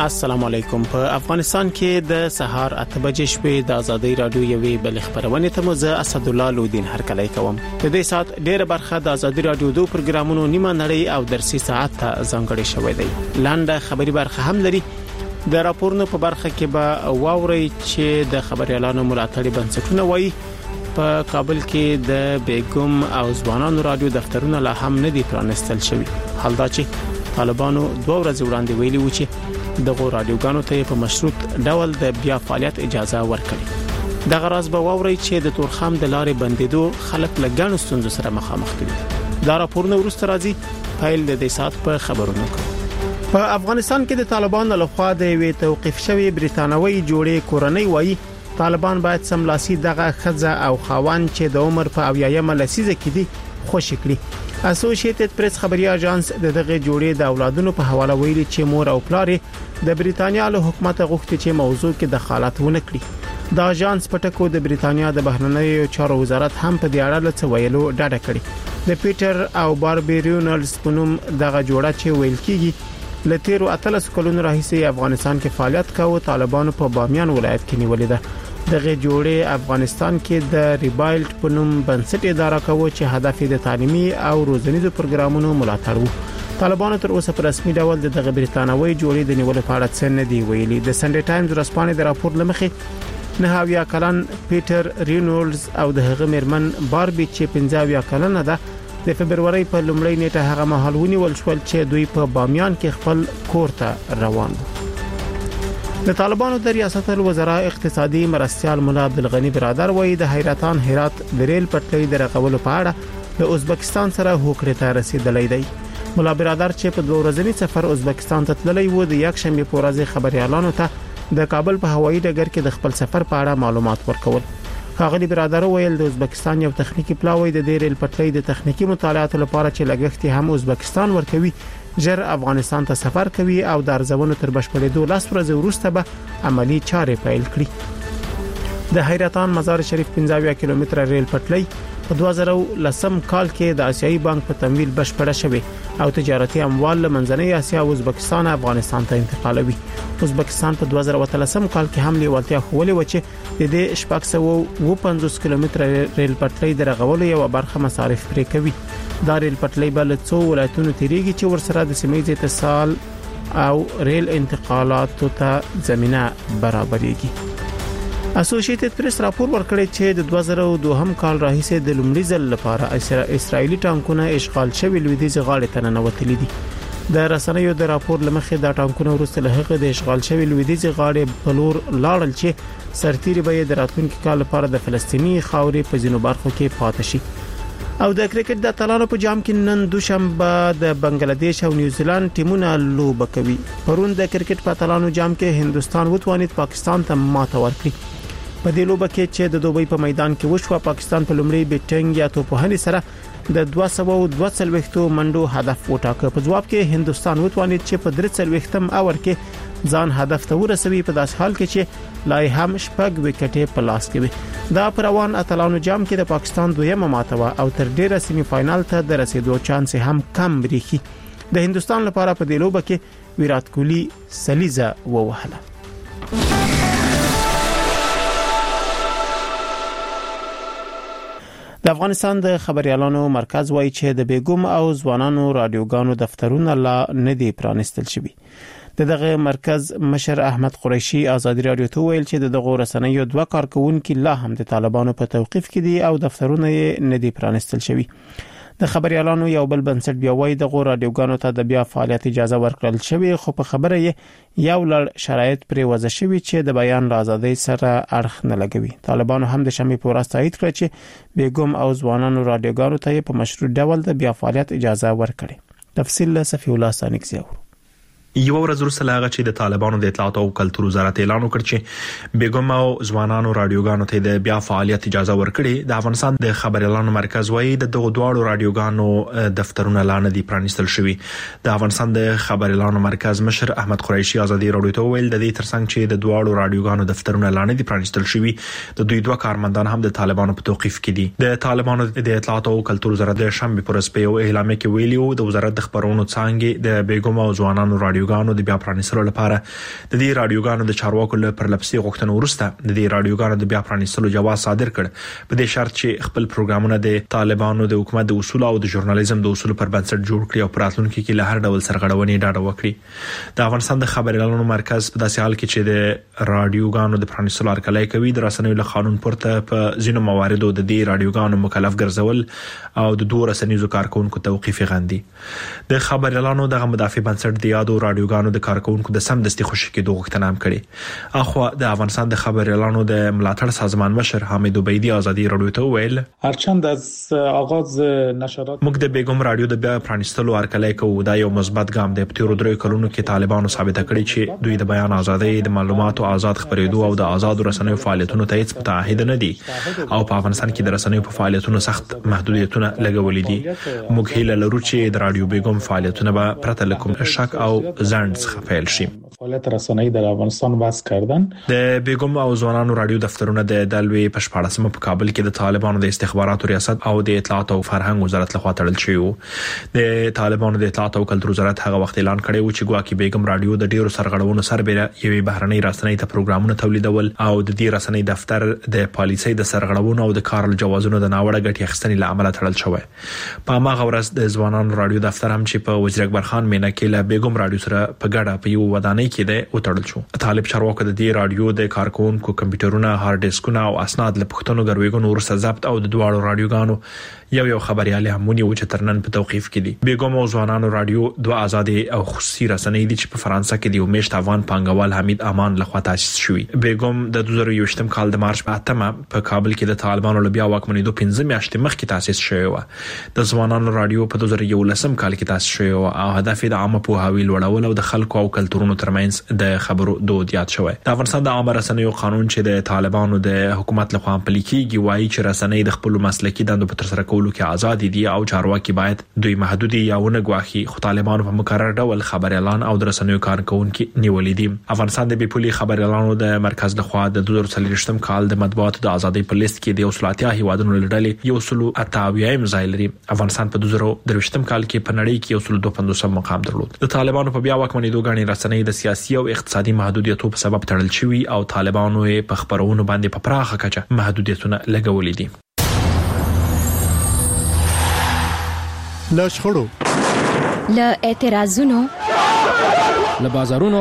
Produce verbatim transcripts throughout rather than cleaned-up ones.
السلام علیکم. په افغانستان کې د سهار اته بجې شپې د ازادي رادیو یوې بل خبرونه ته مو زه اسدالله لودین هرکلی کوم. د دې سات ډیره برخه د ازادي رادیو دوه پروګرامونو نیمه نړۍ او درسي ساعت ته ځانګړې شوې ده. لاندې خبري برخه هم لري. د راپورونو په برخه کې به واوري چې د خبريالانو ملاتړي بنسټونه وایي په کابل کې د بیګم او ځوانانو رادیو دفترونه لا هم نه دي پرانستل شوي. حال دا چې طالبانو دوه ورځې وړاندې ویلي و چې دغه رادیوګانو ته په مشروط ډول د بیا فعالیت اجازه ورکړي. د غراض به واوري چې د تورخم د لارې بندیدو خلک لګڼو ستونزو سره مخامخ دي. دا راپورونه ورسته راځي فایل د دې سات په خبرونو کې. په افغانستان کې د طالبانو لخوا د وی توقيف شوی بریتانوي جوړې کورنۍ وایي طالبان باید سملاسي دغه خزه او خاوند چې د عمر په اویایم لسیزه کې دي خوشی کړي. اسوسییټډ پریس خبري اژانس د دغه جوړې د اولادونو په حواله ویلي چې مور او پلار د بریتانیا له حکومت غوښتي چې موضوع کې دخالت ونه کړي. د اژانس په ټکو د بریتانیا د بهرنیو چارو وزارت هم په دې اړه څه ویلو ډاډه کړي. د پیټر او باربي ریونلز په نوم دغه جوړه چې ویل کیږي لتیرو اتلس کلونو راهیسې افغانستان کې فعالیت کوي. طالبانو په بامیان ولایت کې نیولې ده. دغه جوړې افغانستان کې د ریبایلټ په نوم بنسټ اداره کوي چې هدف یې د تعلیمي او روزنیزو پروګرامونو ملاتړ وو. طالبانو تر اوسه په رسمي ډول د دغه بریتانوي جوړې د نیولو په اړه څه نه دی ویلي. د سنډي ټایمز ورځپاڼې د راپور لمخې نه هاویا کلن پیټر رینولز او د هغه مرمن باربي چې پنځه هاویا کلن ده د فبرवरी په لومړۍ نیټه هغه مهال ونیول شو چې دوی په بامیان کې خپل کور ته روان وو. د طالبانو د ریاست الوزرا اقتصادي مرستيال مولا عبدالغنی برادر وایي د حیرتان هرات د ریل پټلۍ د رغولو په اړه د ازبکستان سره هوکړې ته رسیدلې دی. مولا برادر چې په دوه ورځني سفر ازبکستان ته تللی و د یک شنبه په ورځ خبريالانو ته د کابل په هوایي ډګر کې د خپل سفر په اړه معلومات ورکول. ښاغلي برادر ویل د ازبکستان یو تخنیکی پلاوی د ریل پټلۍ د تخنیکی مطالعاتو لپاره چې لګښت هم ازبکستان ورکوي ژر افغانستان ته سفر کوي او د ارزونو تر بشپړېدو لاس ورځې وروسته به عملی چارې پیل کړي. د حیرتان مزار شریف پنځه کیلومتر ریل پټلۍ په دوه زره لسم کال کې د آسیایي بانک په تمویل بشپړه شوه او تجارتي اموال له منځنۍ اسیا او ازبکستان افغانستان ته انتقالوي. ازبکستان په دوه زره لسم کال کې هم لیوالتیا خولې و چې د دې شپږ سوه و پنځوس کیلومتر ریل پټلۍ د رغولو یو برخه مصارف پرې کوي. دا ریل پټلۍ بل څو ولایتونو تیریږي چې ورسره د سیمې اتصال او ریل انتقالاتو ته زمينه برابرېږي. اسوسییټډ پریس راپور ورکړی چې د دوه زره دوه کال راهیسې د لومړي ځل لپاره اسرایلی ټانکونه اشغال شوی لویدیځ غاړې ته ننوتلي دي. د رسنیو د راپور لمخې د ټانکونه ورسته له هغه د اشغال شوی لویدیځ غاړې په لور لاړل چې سرتیري به د راتلونکي کال لپاره د فلسطینی خاورې په ځینو برخو کې پاتې شي. او د کرکټ د اتلانو په جام کې نن دوشنبه د بنگلاديش او نیوزیلند ټیمونه لوبه کوي. پرون د کرکټ په اتلانو جام کې هندستان وتوانید پاکستان ته ماته ورکړي. په دې لوبه کې چې د دوبۍ په میدان کې وشو پاکستان په لومړي بیټینګ یا توپوهنې سره د دوه سوه دوه څلوېښت منډو هدف وټاکه. په جواب کې هندستان وتوانید چې په درې څلوېښتم اور کې ځان هدف ته ورسوي په داس حال کې چې لای هم شپږ وکټې په لاس کې وي. دا پروان اتلانو جام کې د پاکستان دویمه ماته و او تر ډیره سیمه فائنل ته د رسیدو چانس هم کم بریخي. د هندستان لپاره په دې لوبه کې ویرات کوهلی سلیزه ووهله. د افغانستان د خبريالانو مرکز وایي چې د بیګم او ځوانانو رادیوګانو دفترونه لا نه دي پرانستل شوي. دغه مرکز مشر احمد قریشي ازادي رادیو ته ویل چې دغه رسنیو دوه کارکونکو لا هم د طالبانو په توقيف کې دي او دفترونه یې نه دي پرانستل شوي. د خبريالانو یو بل بنسټ بیا وایي دغه رادیوګانو ته د بیا فعالیت اجازه ورکړل شوی خو په خبره یې یو لړ شرایط پرې وضع شوی چې د بیان آزادۍ سره اړخ نه لګوي. طالبانو هم د شنبه په ورځ تایید کړ چې بیګم او ځوانانو رادیوګانو ته په مشروط ډول د بیا فعالیت اجازه ورکړي. تفصیل له صفی الله سانکزیو. یو ورځ وروسته لاغه چې د طالبانو د اطلاعات او کلتور وزارت اعلان وکړ چې بیګم او ځوانانو رادیوګانو ته د بیا فعالیت اجازه ورکړي. د افغانستان د خبريالانو مرکز وایي د دغه دواړو رادیوګانو دفترونه لا نه دي پرانستل شوي. د افغانستان د خبريالانو مرکز مشر احمد قریشي ازادي رادیو ته ویل د دې ترڅنګ چې د دواړو رادیوګانو دفترونه لا نه دي پرانستل شوي د دوی دوه کارمندان هم د طالبانو په توقيف کې دي. د طالبانو د اطلاعات او کلتور وزارت د شنبه پر سپیو اعلان کې ویلیو د وزارت د خبرونو څنګه د بیګم او ځوانانو رادیو رادیوګانو د بیا پرانیستلو لپاره د دې رادیوګانو د چارواکو له پرلپسې غوښتنو وروسته د دې رادیوګانو د بیا پرانیستلو جواز صادر کړ په دې شرط چې خپل پروګرامونه د طالبانو د حکومت د اصول او د ژورنالیزم د اصول پر بنسټ جوړ کړي او پراتلونکو کې له هر ډول سرغړونې ډاډه وکړي د افغانستان د خبري اعلانونو مرکز په داسې حال کې چې د رادیوګانو د پرانیستلو هرکلی کوي د رسنیو له قانون پورته په ځینو مواردو د دې رادیوګانو مکلف ګرځول او د دوه رسنیزو کارکونکو توقيف غندي د خبري اعلانونو د مدافع بنسټ د یادو رادیوګانو د کارکونکو د سمدستي خوشی کېدو غوښتنه هم کړې اخو د افغانستان د خبري اعلانونو د ملاتړ سازمان مشر حمید عبیدی ازادي رادیو ته ویل هرچند از آغاز نشرات موږ د بیگم رادیو د بیا پرانیستلو هرکلی کوو دا یو مثبت ګام دی په تیرو درې کلونو کې طالبانو ثابت کړی چې دوی د بیان ازادي د معلوماتو آزاد خبرېدو او د آزاد رسنیو فعالیتونو ته هیڅ متعهد نه دي او په افغانستان کې د رسنیو په فعالیتونو سخت محدودیتونه لګولې دي موږ هیله لرو چې د رادیو بیگم فعالیتونه به پرته له کوم شک او ځنډ څخه پیل شي فعالیت رسنی در افغانستان وضع کردن د بیگم او ځوانانو رادیو دفترونه د دلوي په شپاړسمه په کابل کې د طالبانو د استخباراتو ریاست او د اطلاعات او فرهنګ وزارت لخوا تړل شوی وو د طالبانو د اطلاعات او کلتور وزارت هغه وخت اعلان کړی و چې ګواکې بیگم رادیو د ډیرو سرغړونو سربېره یوې بهرنۍ رسنۍ ته پروګرامونه تولیدول او د دې رسنۍ دفتر د پالیسۍ د سرغړونو او د کار جوازونو د ناوړه ګټې اخیستنې له امله تړل شوی په هغه ورځ د ځوانانو رادیو دفتر هم چې په وزیر اکبر خان مینا کې له بیگم رادیو سره په ګډه په یو ودانۍ کې د وټړل شو طالب چارواکو د دې رادیو د کارکونکو کمپیوټرونه هارد ډیسکونه او اسناد له پښتنو ګرویګونو ورسره ضبط او د دواړو رادیوګانو یو یو خبريالي همونی و چې ترنن په توقيف کې دي بیگم او ځوانانو رادیو دوه آزاد او خصوصي رسنۍ دي چې په فرانسه کې دی او میشت افغان پنګوال حمید امان لخوا تاسیس شوې بیگم د دوه زره یوشتم کال د مارچ په اتمه په کابل کې د طالبانو له بیا واکمنۍ دوه پنځه میاشتې مخکې تاسیس شوې و د ځوانانو رادیو په دوه زره یولسم کال کې تاسیس شوې و او هدف یې د عامه پوهاوي لوړول او د خلکو او کلتورونو ترمنځ د خبرو دود یاد شوی د افغانستان د عامه رسنیو قانون چې د طالبانو د حکومت لخوا عملي کیږي وایي چې رسنۍ د خپل مسلکي دندو په تر سره کولو کې آزاد دي او چارواکي باید دوی محدودي یا ونه غواخي خو طالبانو په مقرر ډول خبر اعلان او د رسنیو کارکونکو نیولې دي افغانستان د بیپولي خبر اعلانونو د مرکز لخوا د دوه زره څلوېښتم کال د مطبوعاتو د ازادۍ په لیست کې د اوسلاتیا هیوادونو لړلې یو سلو اتاویایم ځای لري افغانستان په دوه زره درویشتم کال کې په نړۍ کې یو سلو دوه پنځوسم مقام درلود د طالبانو په بیا واکمنۍ دوه غاڼې رسنۍ د سیاسي او اقتصادي محدودیتونو په سبب تړل شوی او طالبانو په خبرونو باندې په پراخه کچه محدودیتونه لګولې دي له شخړو له اعتراضونو له بازارونو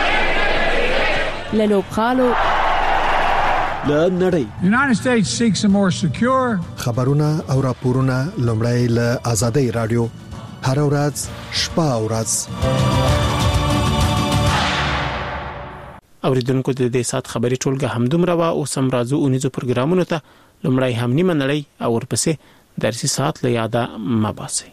له لوبغالو له نړۍ United States seeks a more secure خبرونه او راپورونه لومړی له آزادۍ رادیو هر ورځ شپه او ورځ اوریدونکو د دې سات خبري ټولګه همدومره وا او سم راځو اونیزو پروګرامونو ته لومړی هم نیمه نړۍ او ورپسې درسي سات له یاده مباسي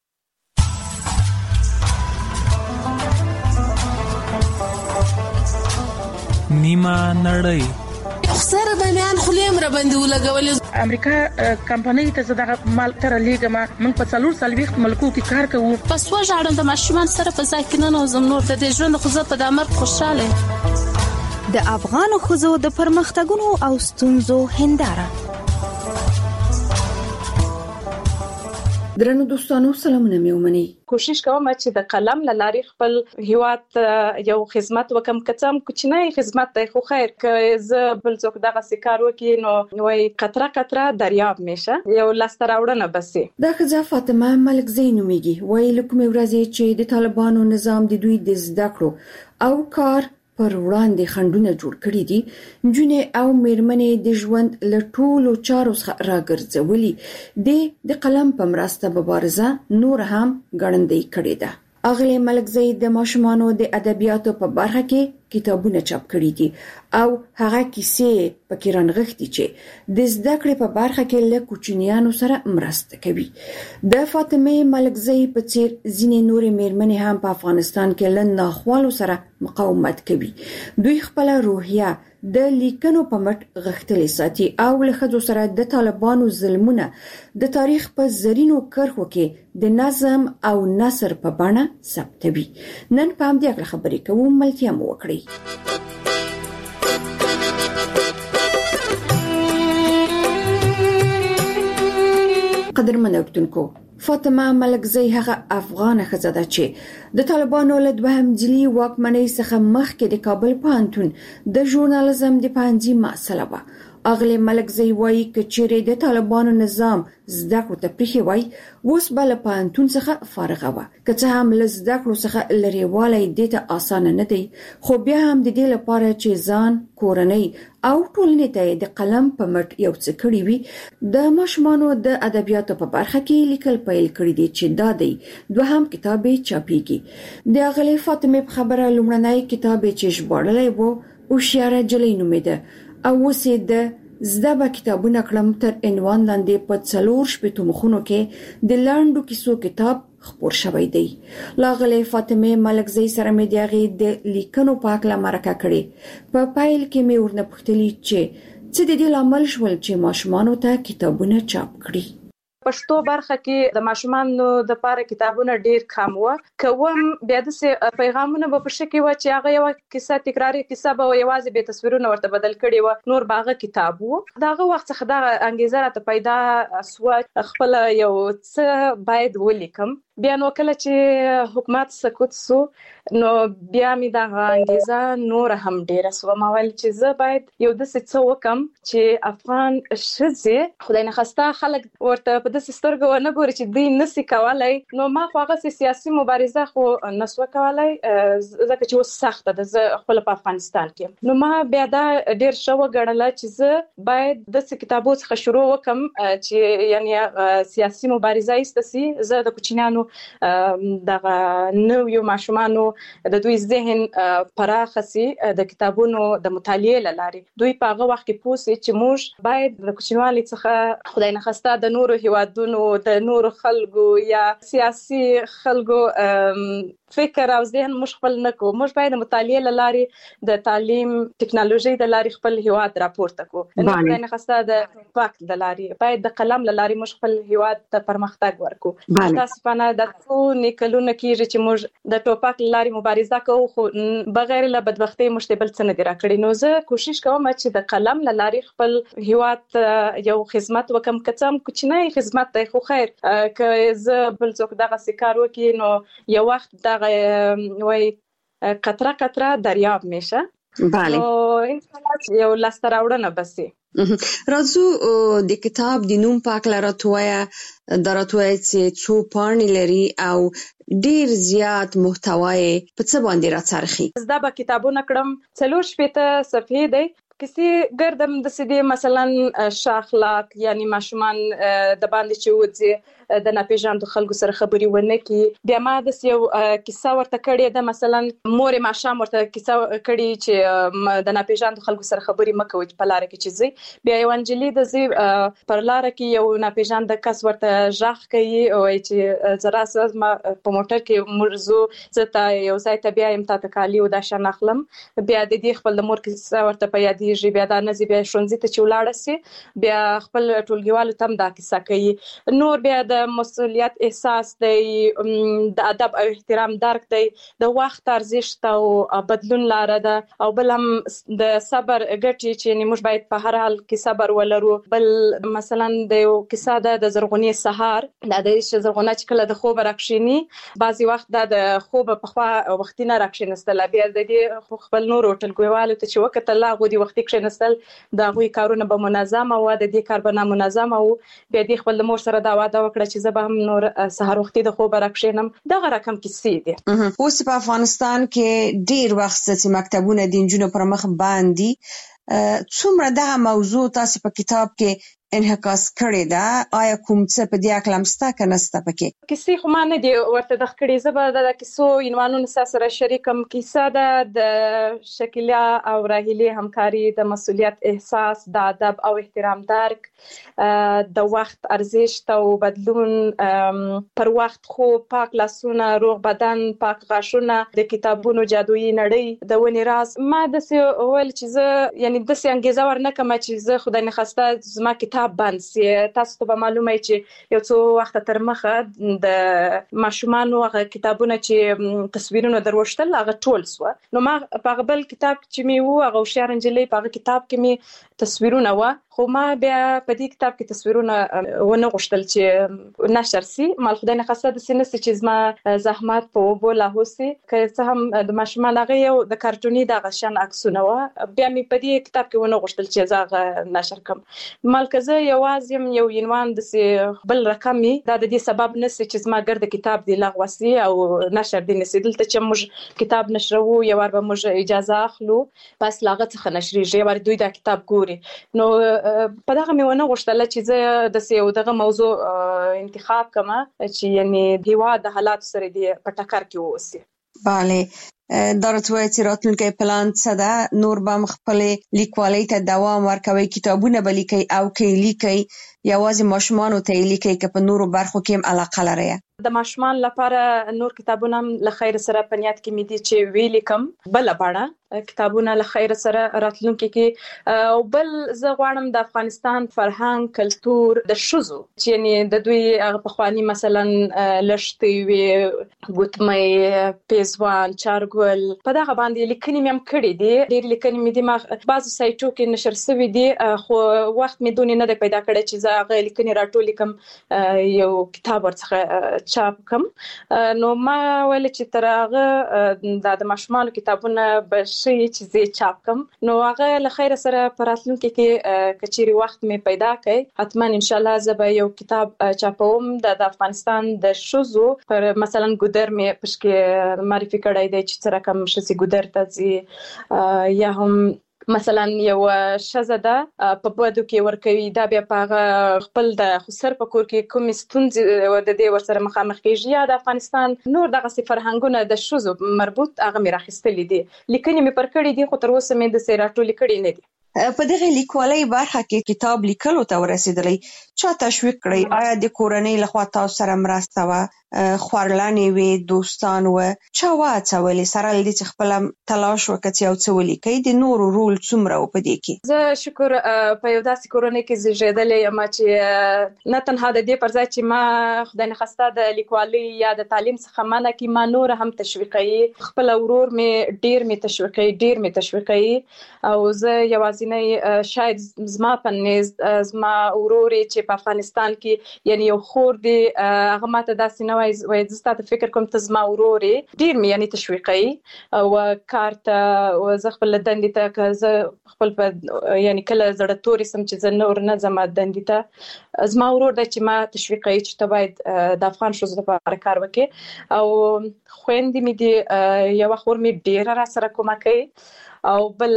نیمه نړۍ خسر بنیان خلیم را باندې ولګول امریکا کمپنۍ ته زړه مال تر لیګما من په څلور سالويخت ملکو کې کار کوو پس وژاړم د ماشومان سره په ځای کې نه نوزم نور د دې ژوند خو زه په دامر خوشاله د افغان خزو د پرمختګونو او ستونزو هنداره درنو دوستانو سلامونه مې ومني کوشش کوم چې د قلم لاري خپل هیواد یو خدمت وکم کڅم کوچنی خدمت دی خو خیر که زه بل څوک دغه سکار وکي نو وای قطره قطره دریاب میشه یو لاستراوړنه بسي دا خزه فاطمه ملک زینومیږي وای لکه ورځې چې د طالبانو نظام د دوی د زده کړو او کار پر وړاندې خندونه جوړ کړی دي جنې او میرمنې د ژوند له ټولو چارو څخه راګرځولي د قلم په مرسته مبارزه نور هم ګړندۍ کړې ده اغلی ملک زید د ماشومانو د ادبیاتو په برخه کې کتابونه چاپ کړي دي او هغه کیسې پکې رانغښتي چې د زده کړې په برخه کې له کوچنیانو سره مرسته کوي د فاطمه ملک زید په څیر ځینې نورې میرمنې هم په افغانستان کې له ناخوالو سره مقاومت کوي دوی خپل روحیه د لیکنو په مټ غښتلې ساتي او له خځو سره د طالبانو ظلمونه د تاریخ په زرینو کرښو کې د نظم او نثر په بڼه ثبتوي نن په همدې خبرې کوم ملتیا مو وکړي قدرمن اوریدونکو، فاطمه ملکزی هغه افغان ښځه ده چې د طالبانو له دوهم ځلي واکمنۍ څخه مخکې د کابل پوهنتون د ژورنالیزم د پوهنځي محصله وه. اغلی ملکزی وایي که چیرې د طالبانو نظام زده کړو ته پریښی وای، اوس به له پوهنتون څخه فارغه وه. که څه هم له زده کړو څخه لرېوالی دې ته اسانه نه دی، خو بیا هم د دې لپاره چې ځان، کورنۍ او ټولنې ته د قلم په مټ یو څه کړي وي، د ماشومانو د ادبیاتو په برخه کې لیکل پیل کړي دي چې دا دی دوهم کتاب یې چاپیږي. د اغلی فاطمه په خبره لومړنی کتاب یې چې ژباړلی و هوښیاره نجلۍ نومیده او اوس یې د زده به کتابونه کړم تر عنوان لاندې په څلور شپېتو مخونو کې د لنډو کیسو کتاب خپور شوی دی. لاغلی فاطمه ملکزی سره مې د هغې د لیکنو په هکله مرکه کړې. په پیل کې مې ورنه پوښتلي چې څه د دې لامل شول چې ماشومانو ته کتابونه چاپ کړي. پښتو برخه کې د ماشومانو د لپاره کتابونه ډیر کم و، کوم بیا د پیغامونه په شکل و چې هغه یو کیسه تکراری کیسه به یوازې به تصویرونه ورته بدل کړي و، نور باغه کتاب وو. داغه وخت څخه دا انګیزه راته پیدا سو خپل یو څه باید ولیکم. بیا نو کله چې حکومت سقوط سو نو بیا می دا انګیزه نور هم ډیره سو. ما ویل چې زه باید یو د څه وکم چې افغان ښځې خدای نه خواسته خلک ورته په داسې سترګو نه ګوري چې دوی نسي کولای. نو ما خو هغه سیاسي مبارزه خو نسو کولای ځکه چې اوس سخته ده، زه خپل په افغانستان کې. نو ما بیا دا ډیر شو غړله چې زه باید د کتابو څخه شروع وکم چې یعنی سیاسي مبارزه ایستسي. زه د کوچنیانو دغه نویو ماشومانو د دوی ذهن پراخه سي د کتابونو د مطالعې لارې. دوی په هغه وخت کې پوښي چې موږ باید د کوچنیوالي څخه خدای نه خواسته د نورو هیوادونو د نورو خلکو یا سیاسي خلکو فکر او ذهن موږ خپل نه کوو. موږ باید د مطالعې لارې د تعلیم ټکنالوژي د لارې خپل هیواد راپورته کوو. خدای نه خواسته د وخت د لارې باید د قلم لارې موږ خپل هیواد ته پرمختګ ورکړو. تاسو په د څو نیکلونه کېږي چې موږ د ټوپک لارې مبارزه کوو، خو بغیر له بدبختۍ موږ بل څه نه دی راکړی. نو زه کوشش کوم چې د قلم لارې خپل هیواد یو خدمت وکم، که څه هم کوچنی خدمت دی خو خیر. که زه بل څوک دغه کار وکړي نو یو وخت دغه وای قطره قطره دریاب میشه. بله. نو انشاءالله یو لاسته راوړنه بسي. راځو د کتاب د نوم په اړه راټویا دا راټویا چې څو پاڼې لري او ډیر زیات محتوای په څه باندې راڅرخي. زدا به کتابونه کړم څلور شپېته صفحې دی. کسی ګردم د سدي مثلا شاخلاق یعنی ماشومان د باندې چې وځي د ناپېژاندو خلکو سره خبري ونه کی. بیا ما د یو کیسه ورته کړې ده، مثلا مور ماشام ورته کیسه کړې چې د ناپېژاندو خلکو سره خبري مکوي په لار کې چې زی. بیا یو انجلی د زی پر لار کې یو ناپېژاند کس ورته ژغ کوي او چې زرا ساز ما په موټر کې مرزو زته یو ځای ته بیا ام ته کالی او د شان اخلم. بیا د دې خپل د مور کیسه ورته په یاد دی بیا د نزی بیا شونځي ته چولاړه سي. بیا خپل ټولګیوالو تم دا کیسه کوي. نور بیا د مسؤلیت احساس دی، د ادب او احترام درک دی، د وخت ارزښت او بدلون لاره ده، او بل هم د صبر ګټي چې موږ باید په هر حال کې صبر ولرو. بل مثلا د یو کیسه ده د زرغونی سهار، دا د زرغونه چې کله د خوب راکښینی بعضی وخت د خوب په خوا وختینه راکښینستل. بیا د دې خپل نور ټولګیوالو ته چې وکړه لا غوډي وخت کې نستل دا غوي کارونه به منظم او د دې کار به نامنظم او بیا د خپل مور سره دا وعده وکړه چې زه به هم نور سحر وختي د خوب راکښینم. دا رقم کیسې دي. اوس په افغانستان کې ډیر وخت چې مکتبونه د نجونو پر مخ باندې څومره دغه موضوع تاسو په کتاب کې انعکاس کړی دا، آیا کوم څه په دې اړه مستا کنه ستا پکې کیسې خو ما نه دی ورته د کړي. زه به د کیسو عنوانونو سره شریکم. کیسه ده د شکیلا او راهیلې همکاري، د مسؤلیت احساس، د ادب او احترام درک، د وخت ارزښت او بدلون، پر وخت خو پاک لاسونه، روغ بدن، پاک غاښونه، د کتابونو جادویي نړۍ، د ونې راز. ما د څه ول چې زه یعنی د څه انګیزه ورنکم چې زه خدای نه خواسته زما کتاب کتاب بند سي. تاسو ته معلومه چې یو څو وخت تر مخه د ماشومان هغه کتابونه چې تصویرونه دروشتل هغه ټول سو. نو ما په بل کتاب چې می وو هغه شهر انجلي په کتاب کې می تصویرونه و، خو ما بیا په دې کتاب کې تصویرونه ونه غوښتل چې نشر سي. مال خدای نه خاصه د سینې چې زما زحمت په وبو لاهوسي که څه هم د ماشومان هغه یو د کارټوني د غشن عکسونه و، بیا می په دې کتاب کې ونه غوښتل چې زغه نشر کم. مال کزه یوازم یو عنوان د بل رقمي دا د دې سبب نسی چې زما ګرد کتاب دی لغوسي او نشر دی نسی. دلته چې موږ کتاب نشرو یو ور به موږ اجازه اخلو بس لاغه څخه نشریږي ور دوی دا کتاب ګوري. نو په دغه مې ونه غوښتل چې زه د سیو دغه موضوع انتخاب کما چې یعنی دیوا د حالات سره دی په ټکر کې ووسی. bale درته چې راتلونکي پلان څه ده؟ نور به خپل لیکوالۍ ته دوام ورکوي، کتابونه به لیکي او کې لیکي یوازې ماشومان ته لیکي که په نورو برخو کې هم علاقه لري؟ د ماشومان لپاره نور کتابونه له خیر سره پنیات کې مې دي چې ویل کم بل باړه کتابونه له خیر سره راتلونکي کې. او بل زه غواړم د افغانستان فرهنګ کلچر د شوزو چې یعنی د دوی په خواني مثلا لشتي وي ګوتمې پیزوان چارګول په دغه باندې لیکنې مې هم کړې دي. ډېر لیکنې مې دي ما بعضو سایټو کې نشر شوي دي، خو وخت مې دونې نه دی پیدا کړی چې زه هغه لیکنې راټولې کم یو کتاب ورڅخه چاپ کم. نو ما ویل چې تر هغه د ماشومان کتابونه به شي چې زه چاپ کم. نو هغه له خیر سره پر راتلونکي کې کچيري وخت مې پیدا کړي حتما ان شاء الله زه به یو کتاب چاپوم د افغانستان د شوزو پر مثلا ګودر مې پښکې معرفي کړی دی چې څه رقم شسي ګودر ته زی یا هم مثلا یو شزه ده په بده کې ورکوي دا بیا په خپل د خسر په کور کې کوم ستونزې د دې ورسره مخامخ کیږي. یا د افغانستان نور دغه فرهنګونه د شوزو مربوط هغه مې راخستلې دي، لیکنې مې پر کړې دي خو تر اوسه مې د سیراټو لیکړې نه دي. په دغه لیکوالۍ برخه کې کتاب لیکلو ته ورسېدلې چا تشویق کړی؟ آیا د کورنۍ لخوا تاسو سره مرسته و، خورلانې وي، دوستان و، چا واچولې سره لدې چې خپل تلاش وکړي او څه ولیکي؟ د نورو رول څومره و په دې کې؟ زه شکر په یو داسې کورنۍ کې زیږیدلې یم چې نه تنها د دې پر ځای چې ما خدای نه خواسته د لیکوالۍ یا د تعلیم څخه منع کی ما نور هم تشویقي. خپل ورور مې ډیر مې تشویقي ډیر مې تشویقي او زه یوازې نه شاید زما پنځ زما وروري چې په افغانستان کې یعنی یو خور دی هغه ماته داسې نه وای زه ستاسو فکر کوم ته زما وروري ډیر مې یعنی تشویقي او کارت او زه خپل دندې ته که زه خپل په یعنی کله زړه توري سم چې زه نور نه زما دندې ته زما ورور دی چې ما تشویقي چې ته باید د افغان شوزو لپاره کار وکړي. او خويندې مې دي یو خور مې ډیر را سره کومه کوي او بل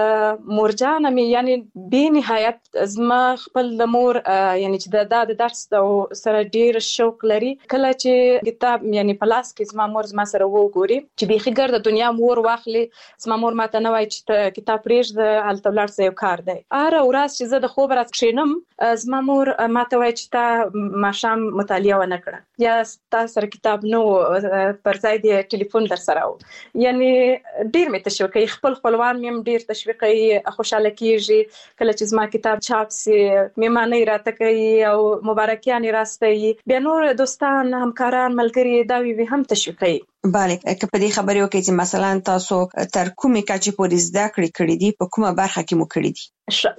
مورجان مې یعنی به نهایت زما خپل د مور یعنی چې د د درس سره ډیر شوق لري. کله چې کتاب یعنی پلاس کې زما مور زما سره وګوري چې به خګر د دنیا مور واخلي زما مور ماته نه وای چې کتاب پرېږ د التولار سره کار دی. اره ورځ چې زه د خوب راځم کښینم زما مور ماته وای چې تا ماشام مطالعه ونه کړه یا تاسو سره کتاب نو پر ځای دی ټلیفون در سره و. یعنی ډیر مې تشویقي خپل خپل مې ډیر تشویقي خوشاله کیږي کله چې زما کتاب چاپ سي میمانه راته کوي او مبارکیان راستي بیا نور دوستان همکاران ملګری دا وی هم تشویقي. bale که په دې خبرې وکړي چې مثلا تاسو تر کومې کچې پورې زده کړې کړې دي په کومه برخه کې مو کړې دي؟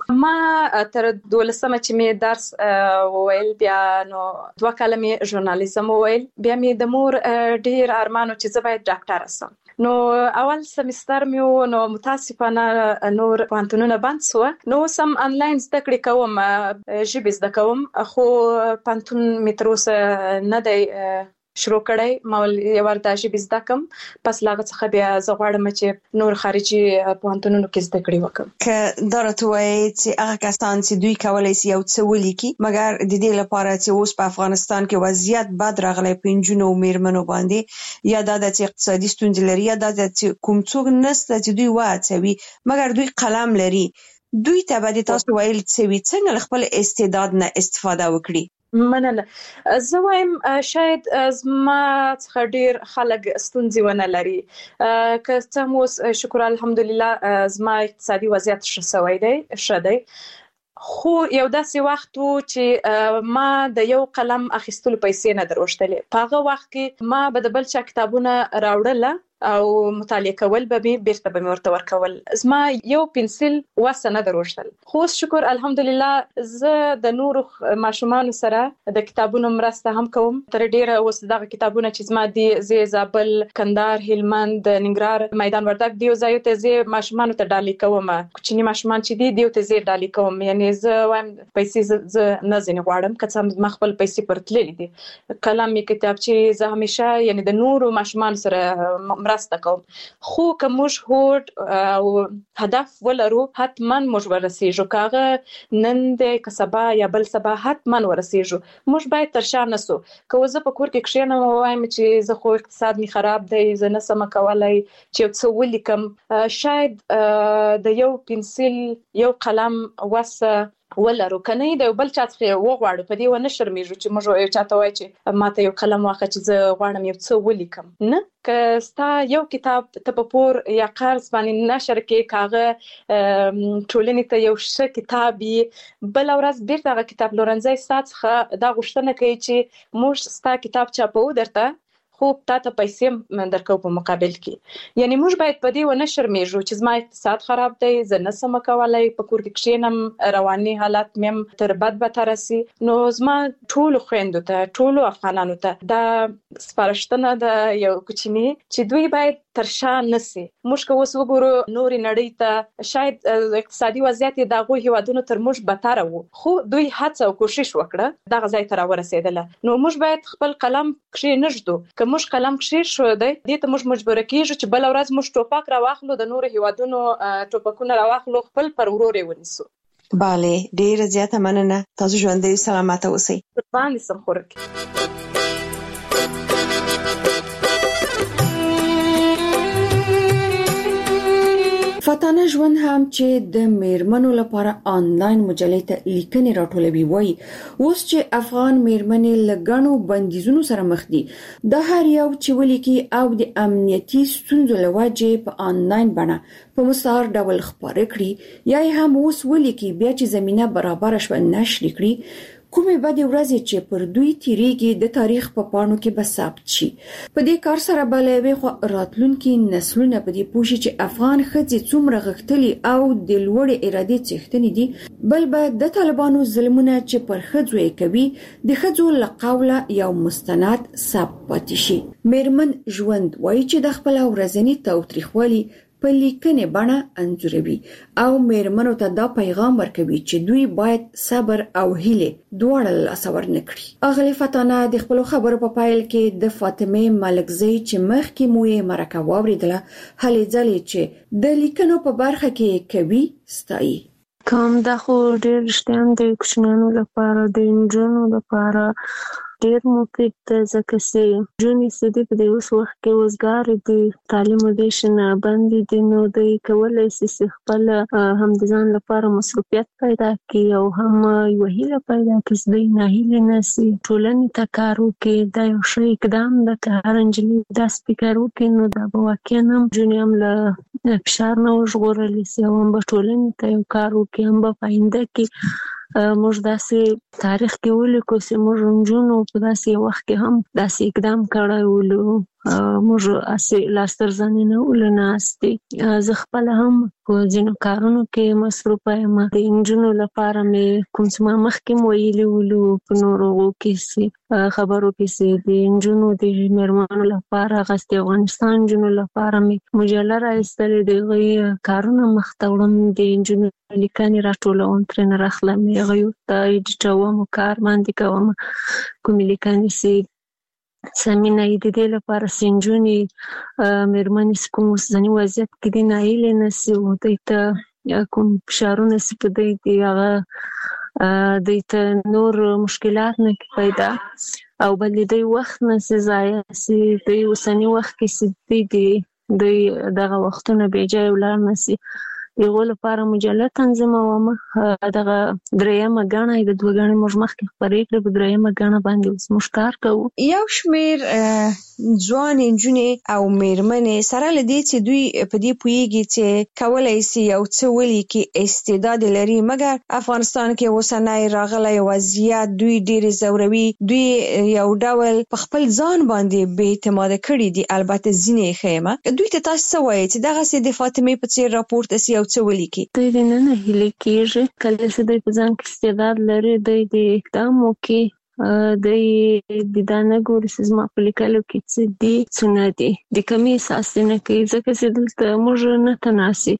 ما تر دولسمه چې مې درس وویل بیا نو دوه کاله مې ژورنالیزم وویل بیا مې د مور ډیر ارمانو چې زه باید ډاکټر شم. نو اول سمستر مې نو متاسفانه نور پانتونونه بند سو نو سم انلاین زده کړې کوم ژبې زده کوم خو پانتون مې تر اوسه نه دی شروع کړی. ما یو ورته ژبې زده کوم پس لاغه څخه بیا زه غواړم چې نور خارجي پوهنتونونو کې زده کړې وکړم. که درته وایي چې هغه کسان چې دوی کولای شي یو څه ولیکي مګر د دې لپاره چې اوس په افغانستان کې وضعیت بد راغلی په نجونو او میرمنو باندې یا دا د اقتصادي ستونزې لري یا دا د کوم څوک نسته چې دوی واچوي مګر دوی قلم لري دوی ته به تاسو ویل چې څنګه خپل استعداد نه استفاده وکړي؟ مننه. زه وایم شاید زما څخه ډیر خلک ستونزې ونه لري که څه مو شکر الحمدلله زما اقتصادي وضعیت ښه شوی دی ښه دی خو یو داسې وخت و چې ما د یو قلم اخیستلو پیسې نه دروشتلې. په هغه وخت کې ما به د بل چا کتابونه راوړل او مطالعه کول به به بیرته به ورته ورکول. زما یو پنسل وسه نه دروشتل. خو شکر الحمدلله زه د نورو ماشومان سره د کتابونو مرسته هم کوم. تر ډیره اوس دغه کتابونه چې زما دي زه زابل، کندهار، هلمند، ننګرهار، میدان وردګ دیو ځایو ته زه ماشومان ته ډالۍ کوم. کوچني ماشومان چې دي دیو ته زه ډالۍ کوم. یعنی زه وایم پیسې زه نه ځنې غواړم، که څه ما خپل پیسې پرتللې دي. کلام می کتاب چې زه همیشه یعنی د نورو ماشومان سره مرسته کوم. خو که موږ هوډ او هدف ولرو حتما موږ ورسیږو. کاغه نن د کسبه یا بل سبا حتما ورسیږو. موږ باید تر شا نسو. که زه په کور کې کښېنم وایم چې زه خو اقتصاد می خراب دی، زه نه سم کولای چې څه ولیکم، شاید د یو پنسل یو قلم وسه ولرو. کنه د بل چا څخه وغواړو په دې ونه شرمېږو چې موږ یو چاته وای چې ماته یو قلم واخه چې زه غواړم یو څه ولیکم. نه، که ستا یو کتاب ته په پور یا قرض باندې نشر کې کاغه ټولنې ته یو ښه کتاب یې، بل ورځ بیرته هغه کتاب لورنځي ستاسو دا غوښتنه کوي چې موږ ستا کتاب چاپو درته خو تا ته پیسې درکو په مقابل کې. یعنی موږ باید په دې ونه شرمېږو چې زما اقتصاد خراب دی، زه نه سم کولای، په کور کې کښېنم، رواني حالت مې تر بد بدتر سي. نو زما ټول خويندو ته، ټول افغانانو ته دا سپارښتنه ده یو کوچنی چې دوی باید تر شا نسی. موږ که اوس وګورو نورې نړۍ ته شاید اقتصادي وضعیت د هغو هیوادونو تر موږ بدتر وو، خو دوی هڅه او کوشش وکړه دغه ځای ته راورسېدله. نو موږ باید خپل قلم کښېنږدو. که موږ قلم کښېښود دې ته موږ مجبور کېږو چې بل ورځ موږ ټوپک راواخلو، د نورو هیوادونو ټوپکونه راواخلو، خپل پر ورور یې ونیسو. bale ډیره زیاته مننه. تاسو ژوندۍ سلامت اوسئ. قربان دې سم خورک. فاتانه ژوند هم چې د میرمنو لپاره آنلاین مجلې ته لیکنې راټولوي وایي اوس چې افغان میرمنې له ګڼو بندیزونو سره مخ دي، د هر یو چې ولیکي او د امنیتي ستونزو له وجې په آنلاین بڼه په مستعار ډول خپاره کړي یا هم اوس ولیکي بیا چې زمينه برابر شوه نشر کړي، کومې بدې ورځې چې پر دوی تیریږي د تاریخ په پاڼو کې به ثبت شي. په دې کار سره به له یوې خوا راتلونکي نسلونه په دې پوه شي چې افغان ښځې څومره غښتلي او د لوړې ارادې څښتنې دي، بل به د طالبانو ظلمونه چې پر ښځو یې کوي د ښځو له قوله یو مستند ثبت پاتې شي. میرمن ژوند وایي چې د خپل ورځني تاوتریخوالي په لیکنې بڼه انځوروي او میرمنو ته دا پیغام ورکوي چې دوی باید صبر او هیله دواړه لاسه ورنه کړي. اغلی فاتانه د خپل خبرو په پایل کې د فاطمه ملکزی چې مخکې مو یې مرکه واوریدله هلې ځلې چې د لیکنو په برخه کې کوي ستایي. کوم دا خو ډېر رښتیا د کوچنیانو لپاره، د نجونو لپاره ډېر مفید ده، ځکه چې نجونې چې دي په دې اوس وخت کې وزګارې دي، تعلیم ودې نه بندې دي، نو دوی کولی شي چې خپل هم د ځان لپاره مصروفیت پیدا کړي او هم یوه هیله پیدا کړي چې دوی ناهیلې نه شي، ټولنې ته کار وکړي. دا یو ښه اقدام ده. که هره نجلۍ داسې فکر وکړي نو دا به واقعا هم نجونې هم له فشار نه وژغورلی شي او هم به ټولنې ته یو کار وکړي، هم به په آینده کې موږ داسې تاریخ کې ولیکو چې موږ نجونو په داسې وخت کې هم داسې اقدام کړی ولو، موږ اسې لاس تر زنې نه ولو ناستې. زه خپله هم په ځینو کارونو کې مصروفه یم. د نجونو لپاره مې کوم څه ما مخکې م ویلي ولو په نورو کې چې خبرو کې چې د نجونو د میرمنو لپاره هغسې د افغانستان نجونو لپاره مې مجله راایستلې، د هغوی کارونه مخته وړم، د نجونو لیکنې راټولوم، ترېنه راخلم، هغوی ورته ایډیټوم، کار باندې کوم. کومې لیکنې چې سمینه یې د دې لپاره چې نجونې میرمنې چې کوم اوسني وضعیت کې دي ناهیلې نه شي، دوی ته کوم فشارونه چې په دوی دي هغه دوی ته نور مشکلات نه پیدا او بل دوی وخت نه شي ضایع شي. دوی اوسني وخت کې چې دوی دي دوی دغه وختونه بې ځایه ولاړ نه شي. یو لپاره مجله تنظیموم. دغه دریمه غاڼه د دوه غاڼې موږ مخکې خبرې کړې، په دریمه غاڼه باندې اوس موږ کار کوو. یو شمیر ځوان نجونې او میرمنې سره لدی چې دوی په دې پوهیږي چې کولای شي یو څه ولیکي، استعداد لري، مګر افغانستان کې اوسنۍ راغلی وضعیت دوی ډېر زوروي، دوی یو ډول په خپل ځان باندې بې اعتماده کړي دي. البته ځینې خیمه دوی ته تاسو څه وایي چې دغه سي د فاطمه په څیر راپورته سي او څه ولیکي؟ دوی د نن هلي کېږي کله چې دوی په ځان کې استعداد لري، دوی د اقدام وکړي، دوی د دانه ګوري چې زما په لیکلو کې څه دي څه نه دي، د کمې احساس نه کوي، ځکه چې دلته موږ نه تناسي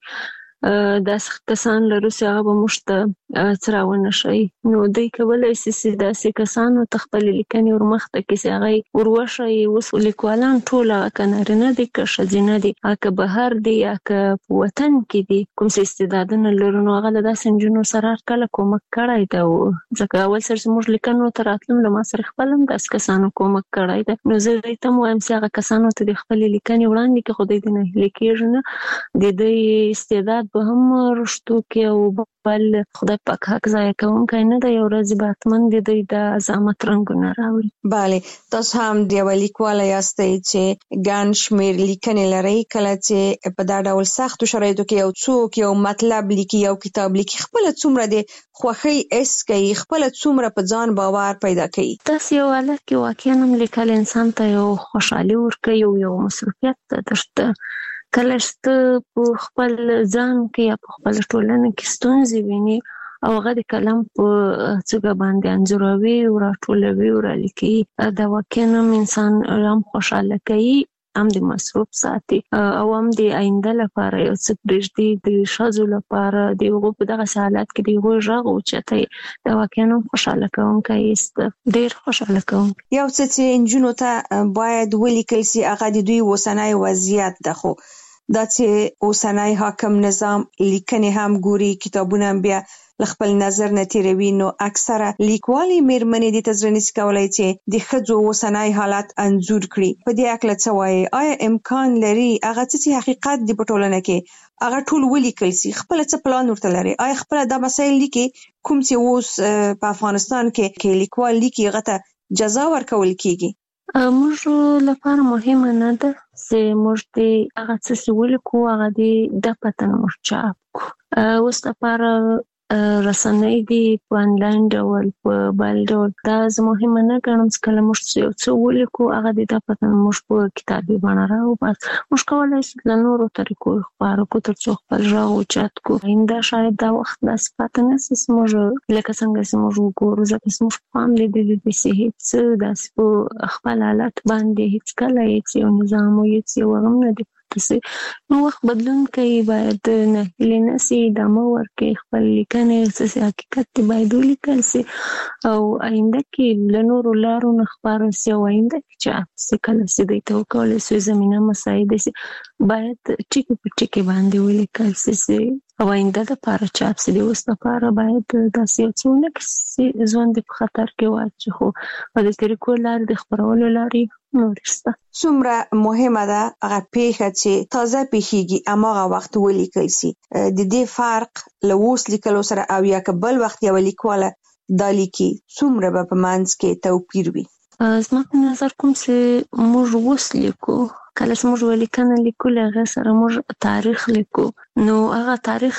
داسې کسان لرو چې هغه به موږ ته څه راونه ښیي. نو دوی کولی شي چې داسې کسانو ته خپلې لیکنې ورمخته کړي چې هغه یې وروښیي. اوس لیکوالان ټول هغه که نارینه دي که ښځینه دي، هغه که بهر دي یا که په وطن کې دي، کوم څه استعدادونه لرو نو هغه له داسې نجونو سره هرکله کومک کړی ده. ځکه اول سر چې موږ لیکنو ته راتلم له ما سره خپل هم داسې کسانو کومک کړی ده. نو زه دوی ته هم وایم چې هغه کسانو ته د خپلې لیکنې وړاندې کړي، خو دوی د نه هیلې کېږي نه، د دوی استعداد به هم رشتو کې او بل خدای پاک حق ضایع کوونکی نه دی، یو ورځ به حتما د دوی د عظمت رنګونه راوړي. بله، تاسو هم د یوه لیکواله یاستئ چې ګڼ شمېر لیکنې لرئ. کله چې په دا ډول سختو شرایطو کې یو څوک یو مطلب لیکي، یو کتاب لیکي، خپله څومره د خوښۍ حس کوي، خپله څومره په ځان باور پیدا کوي؟ داسې یو حالت کې واقعا هم لیکل انسان ته یو خوشحالي ورکوي، یو مصروفیت درته کله چې ته په خپل ځان کې یا په خپل ټولنه کې ستونزې ویني او هغه د قلم په څوکه باندې انځوروي او راټولوي او رالیکي، دا واقعا هم انسان هم خوشحاله کوي، هم د مصروف ساتي او هم د آینده لپاره یو څه پرېږدي. د ښځو لپاره د هغو په دغسې حالت کې د هغوی غږ اوچتوي، دا واقعا هم خوشحاله کوونکی هېڅ ده، ډېر خوشحاله کوونکی. یو څه چې نجونو ته باید ولیکل سي هغه د دوی اوسنی وضعیت ده، خو دا چې اوسنی حاکم نظام لیکنې هم ګوري، کتابونه هم بیا له خپل نظر نه تیروي، نو اکثره لیکوالې میرمنې دې ته زړه نشي کولی چې د ښځو اوسنی حالت انځور کړي. په دې هکله څه وایي؟ آیا امکان لري هغه څه چې حقیقت دی په ټولنه کې هغه ټول ولیکل سي؟ خپله څه پلان ورته لري؟ آیا خپله دا مسایل لیکي کوم چې اوس په افغانستان کې کې لیکوال لیکي هغه ته جزا ورکول کیږي؟ موږ لپاره مهمه نه ده چې موږ د هغه څه چې ولیکو هغه د ده پته نه موږ چاپ کړو. اوس لپاره رسنۍ دي په انلاین ډول په بل ډول، دا زه مهمه نه ګڼم چې کله موږ یو څه ولیکو هغه د ده پته نه موږ په کتابي بڼه راوباسو. موږ کولی شو له نورو طریقو خپاره کړو تر څو خپل غږ اوچت کړو. آینده شاید دا وخت داسې پاته نه شي چې موږ لکه څنګه چې موږ وګورو، ځکه چې موږ په پام لیدلي دي چې هېڅ داسې په خپل حالت باندې هېڅکله هېڅ یو نظام او هېڅ یو هغه نه دی. نو وخت بدلون کوي، باید نه هیلې نه سي، ادامه ورکړي خپل لیکنې، څه حقیقت دی باید ولیکل سي او آینده کې له نورو لارو نه خپاره سي او آینده کې چاپ سي. کله چې دوی ته وکولی سي زمینه مساعده سي باید ټکي په ټکي باندې ولیکل سي او آینده دپاره چاپ سي. د اوس لپاره باید داسې یو څه ونه کړي چې ژوند په خطر کې واچي، خو په دې طریقو لارې د خپرولو لارې نورې شته. څومره مهمه ده هغه پیښه چې تازه پیښیږي هماغه وخت ولیکل سي. د دې فرق له اوس لیکلو سره او یا که بل وخت یوه لیکواله دا لیکي څومره به په منځ کې توپیر وي؟ زما په نظر کوم چې موږ اوس لیکو، کله چې موږ یوه لیکنه لیکو له هغې سره موږ تاریخ لیکو، نو هغه تاریخ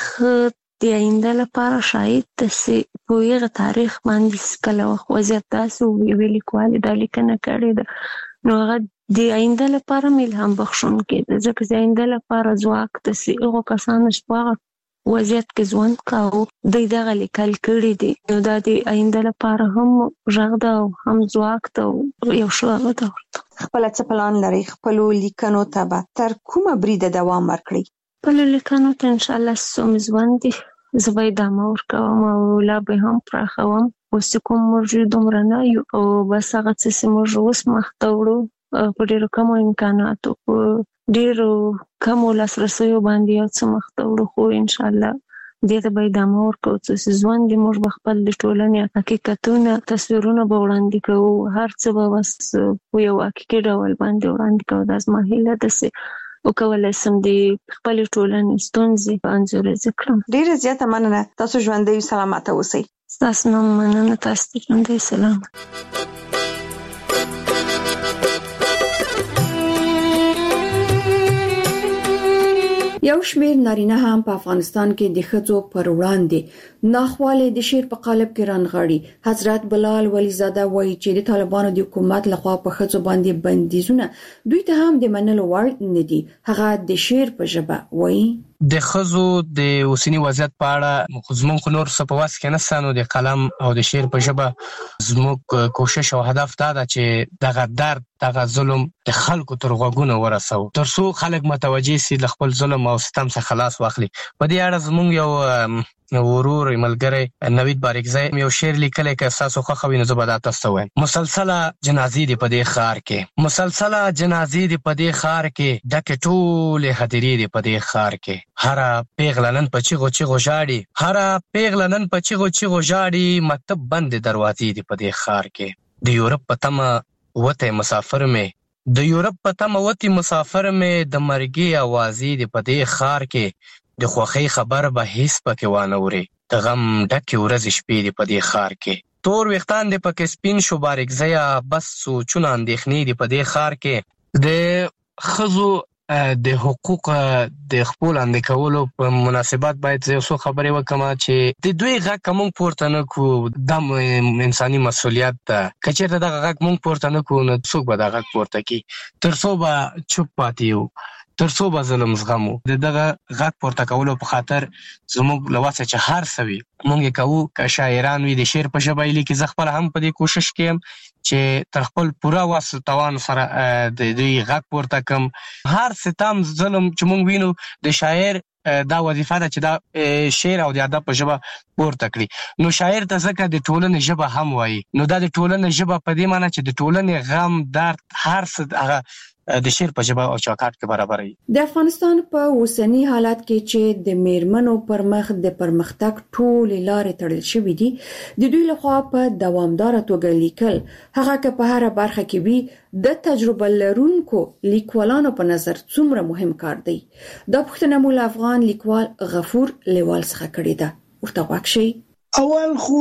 د آینده لپاره شاید ده چې په هغه تاریخ باندې کله وخت وضعیت داسې و یوې لیکوالې دا لیکنه کړې ده، نو هغه د آینده لپاره هم الهام بخښونکی ده، ځکه د آینده لپاره ځواک ده چې هغو کسانو چې په هغه وضعیت کې ژوند کاوه دوی دغه لیکل کړي دي، نو دا د آینده لپاره هم غږ ده او هم ځواک ده او یو ښه هغه ده ورته. خپله څه پلان لرئ؟ خپلو لیکنو ته به تر کومه بریده دوام ورکړئ؟ خپلو لیکنو ته انشاءالله څه ژوند دي زه به ادامه ورکوم او لا به هم پراخوم. اوس چې کوم موږ دومره نه یو او بس هغه څه چې موږ اوس مخته وړو په ډېرو کمو امکاناتو په ډېرو کمو لاسرسیو باندې یو څه مخته وړو، خو انشاءالله دې ته به ادامه ورکوو. څه ژوند دي موږ به خپل د ټولنې حقیقتونه تصویرونه به وړاندې کوو، هر څه به بس په یو حقیقي ډول باندې وړاندې کوو. دا زما هیله ده چې وکولای شم د خپل ټولنې ستونزې انځورې کړم. ډیره زیاته مننه. تاسو ژوندۍ سلامت اوسئ. تاسو نو مننه. تاسو ژوندۍ سلامت. یو شمېر نارینه هم په افغانستان کې د ښځو پر وړاندې ناخواله د شعر په قالب کې رانغاړي. حضرت بلال ولیزاده وایي چې د طالبانو د حکومت لخوا په ښځو باندې بندیزونه دوی ته هم د منلو وړ نه دي. هغه د شعر په ژبه وایي د خزو د اوسنی وضعیت په اړه زموږ خو نور څه په واس کې نشته، نو د قلم او د شعر په ژبه زموږ کوشش او هدف دا ده چې دغه درد دغه ظلم د خلکو تر غوږونو ورسو، ترڅو خلک متوجي سي د خپل ظلم او ستم څخه خلاص واخلي. په دې اړه زموږ یو ورور ملګری نوید باریکزی یو شعر لیکلی که تاسو خوښوي نو زه به دا تاسو ته وایم. مسلسله جنازې دي په دې ښار کې، مسلسله جنازې دي په دې ښار کې، ډکې ټولې هدیرې دي په دې ښار کې. هره پیغله نن په چیغو چیغو ژاړي، هره پیغله نن په چیغو چیغو ژاړي، مکتب بندې دروازې دي په دې ښار کې. د یورپ په تمه وتی مسافر مې، د یورپ په تمه وتی مسافر مې، د مرګي اوازې دي په دې ښار کې. د خوښۍ خبر به هیڅ پکې وانه وري، د غم ډکې ورځې شپې دي په دې ښار کې. تور ویښتان دي پکې سپین شو باریکزیه، بس سوچونه اندېښنې دي په دې ښار کې. د ښځو د حقوق د خپل اندې کولو په مناسبت باید زه یو څو خبرې وکړم چې د دوی غږ که موږ پورته نه کړو دا انساني مسؤلیت ده. که چېرته دغه غږ موږ پورته نه کړو نو څوک به دا غږ پورته کړي؟ تر څو به چوپ پاتې یو، تر څو به ظلم زغمو. د دغه غږ پورته کولو په خاطر زموږ له وسه چې هر څه وي موږ یې کوو. که شاعران وي د شعر په ژبه یې لیکي، زه خپله هم په دې کوشش کې یم چې تر خپل پوره وس توان سره د دوی غږ پورته کړم. هر ستم ظلم چې موږ وینو د شاعر دا وظیفه ده چې دا شعر او د ادب په ژبه پورته کړي. نو شاعر ته ځکه د ټولنې ژبه هم وایي، نو دا د ټولنې ژبه په دې معنی چې د ټولنې غم درد هر څه هغه د شعر په ژبه او چوکاټ کې برابري. د افغانستان په اوسنی حالت کې چې د میرمنو پر مخ د پرمختګ ټولې لارې تړل شوې دي، د دوی لخوا په دوامدار توګه لیکل، هغه که په هر برخه کې وي، د تجربه لرونکو لیکوالانو په نظر څومره مهم کار دی. دا پوښتنه مو له افغان لیکوال غفور لیوال څخه کړې ده. ورته غوږ شئ. اول خو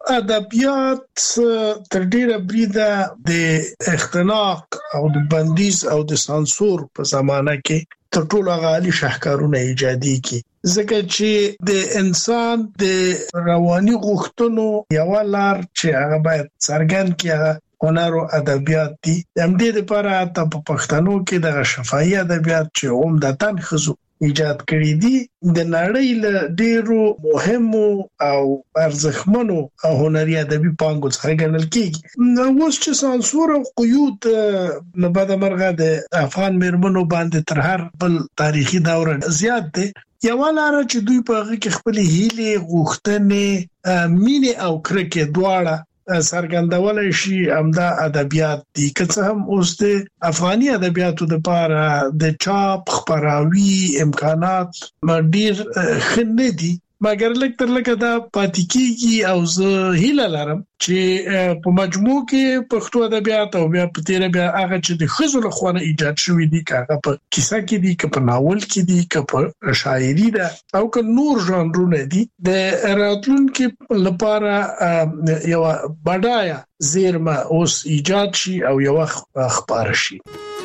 ادبیات تر ډیره بریده د اختناق او د بندیز او د سانسور په زمانه کې تر ټولو غالي شاهکارونه ایجادي کی، ځکه چې د انسان د رواني غوښتنو یو لار چې هغه باید څرګند کړي هنر او ادبیات دي. هم دې لپاره ته په پښتنو کې د شفاهي ادبیات چې عمدتاً خزو ایجاد کړی دي د نړۍ له ډیرو مهمو او ارزښتمنو او هنري ادبي پانګو څخه ګڼل کیږي. نو اوس چې سانسور او قیود نه بعد مرغه د افغان میرمنو باندې تر هر بل تاریخي دور زیات دي. یو لاره چې دوی په هغه کې خپل هیلې، غوښتنې، مینې او کرکې دواړه سرګندولای شي، همدا ادبیات دي. که څه هم اوس د افغاني ادبیاتو لپاره د چاپ خبراوي امکانات ډیر ښه نه دي، مګر لکه تر لکه دا پاتې کیږي. او زه هیله لرم چې په مجموع کې پښتو ادبیات او بیا په تیر بیا هغه چې د خزو له خوا ایجاد شوی دي، که هغه په کیسه کې دي، که په ناول کې دي، که په شاعري ده او که نور ژانرونه دي، د راتلونکو لپاره یو بډایه زیرمه اوس ایجاد شي او یو خبره شي.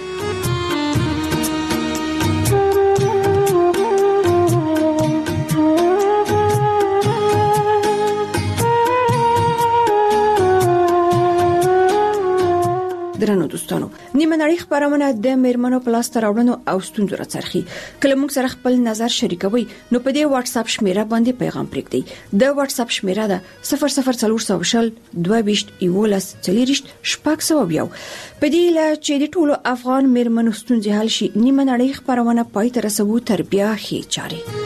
درنو دوستانو، نیمه نړۍ خبرونه د میرمنو په لاس راوړنو او ستونزو راڅرخي. کله موږ سره خپل نظر شریکوي نو په دې واتس اپ شمیره باندې پیغام پرېږدئ. د واتس اپ شمیره ده صفر صفر څلور سوه شل دوه ویشت یولس څلوېښت شپږ سوه یو. په دې لا چې د ټولو افغان میرمنو ستونزې حل شي، نیمه نړۍ خبرونه پای ته رسوو تر بیا ښې چارې.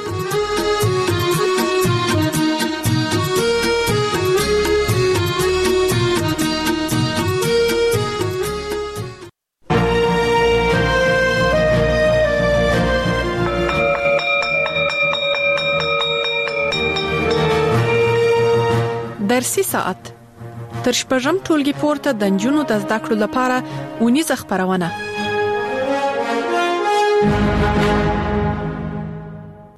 درسي ساعت تر شپږم ټولګي پورته د نجونو د زده کړو لپاره ونیزه خبرونه.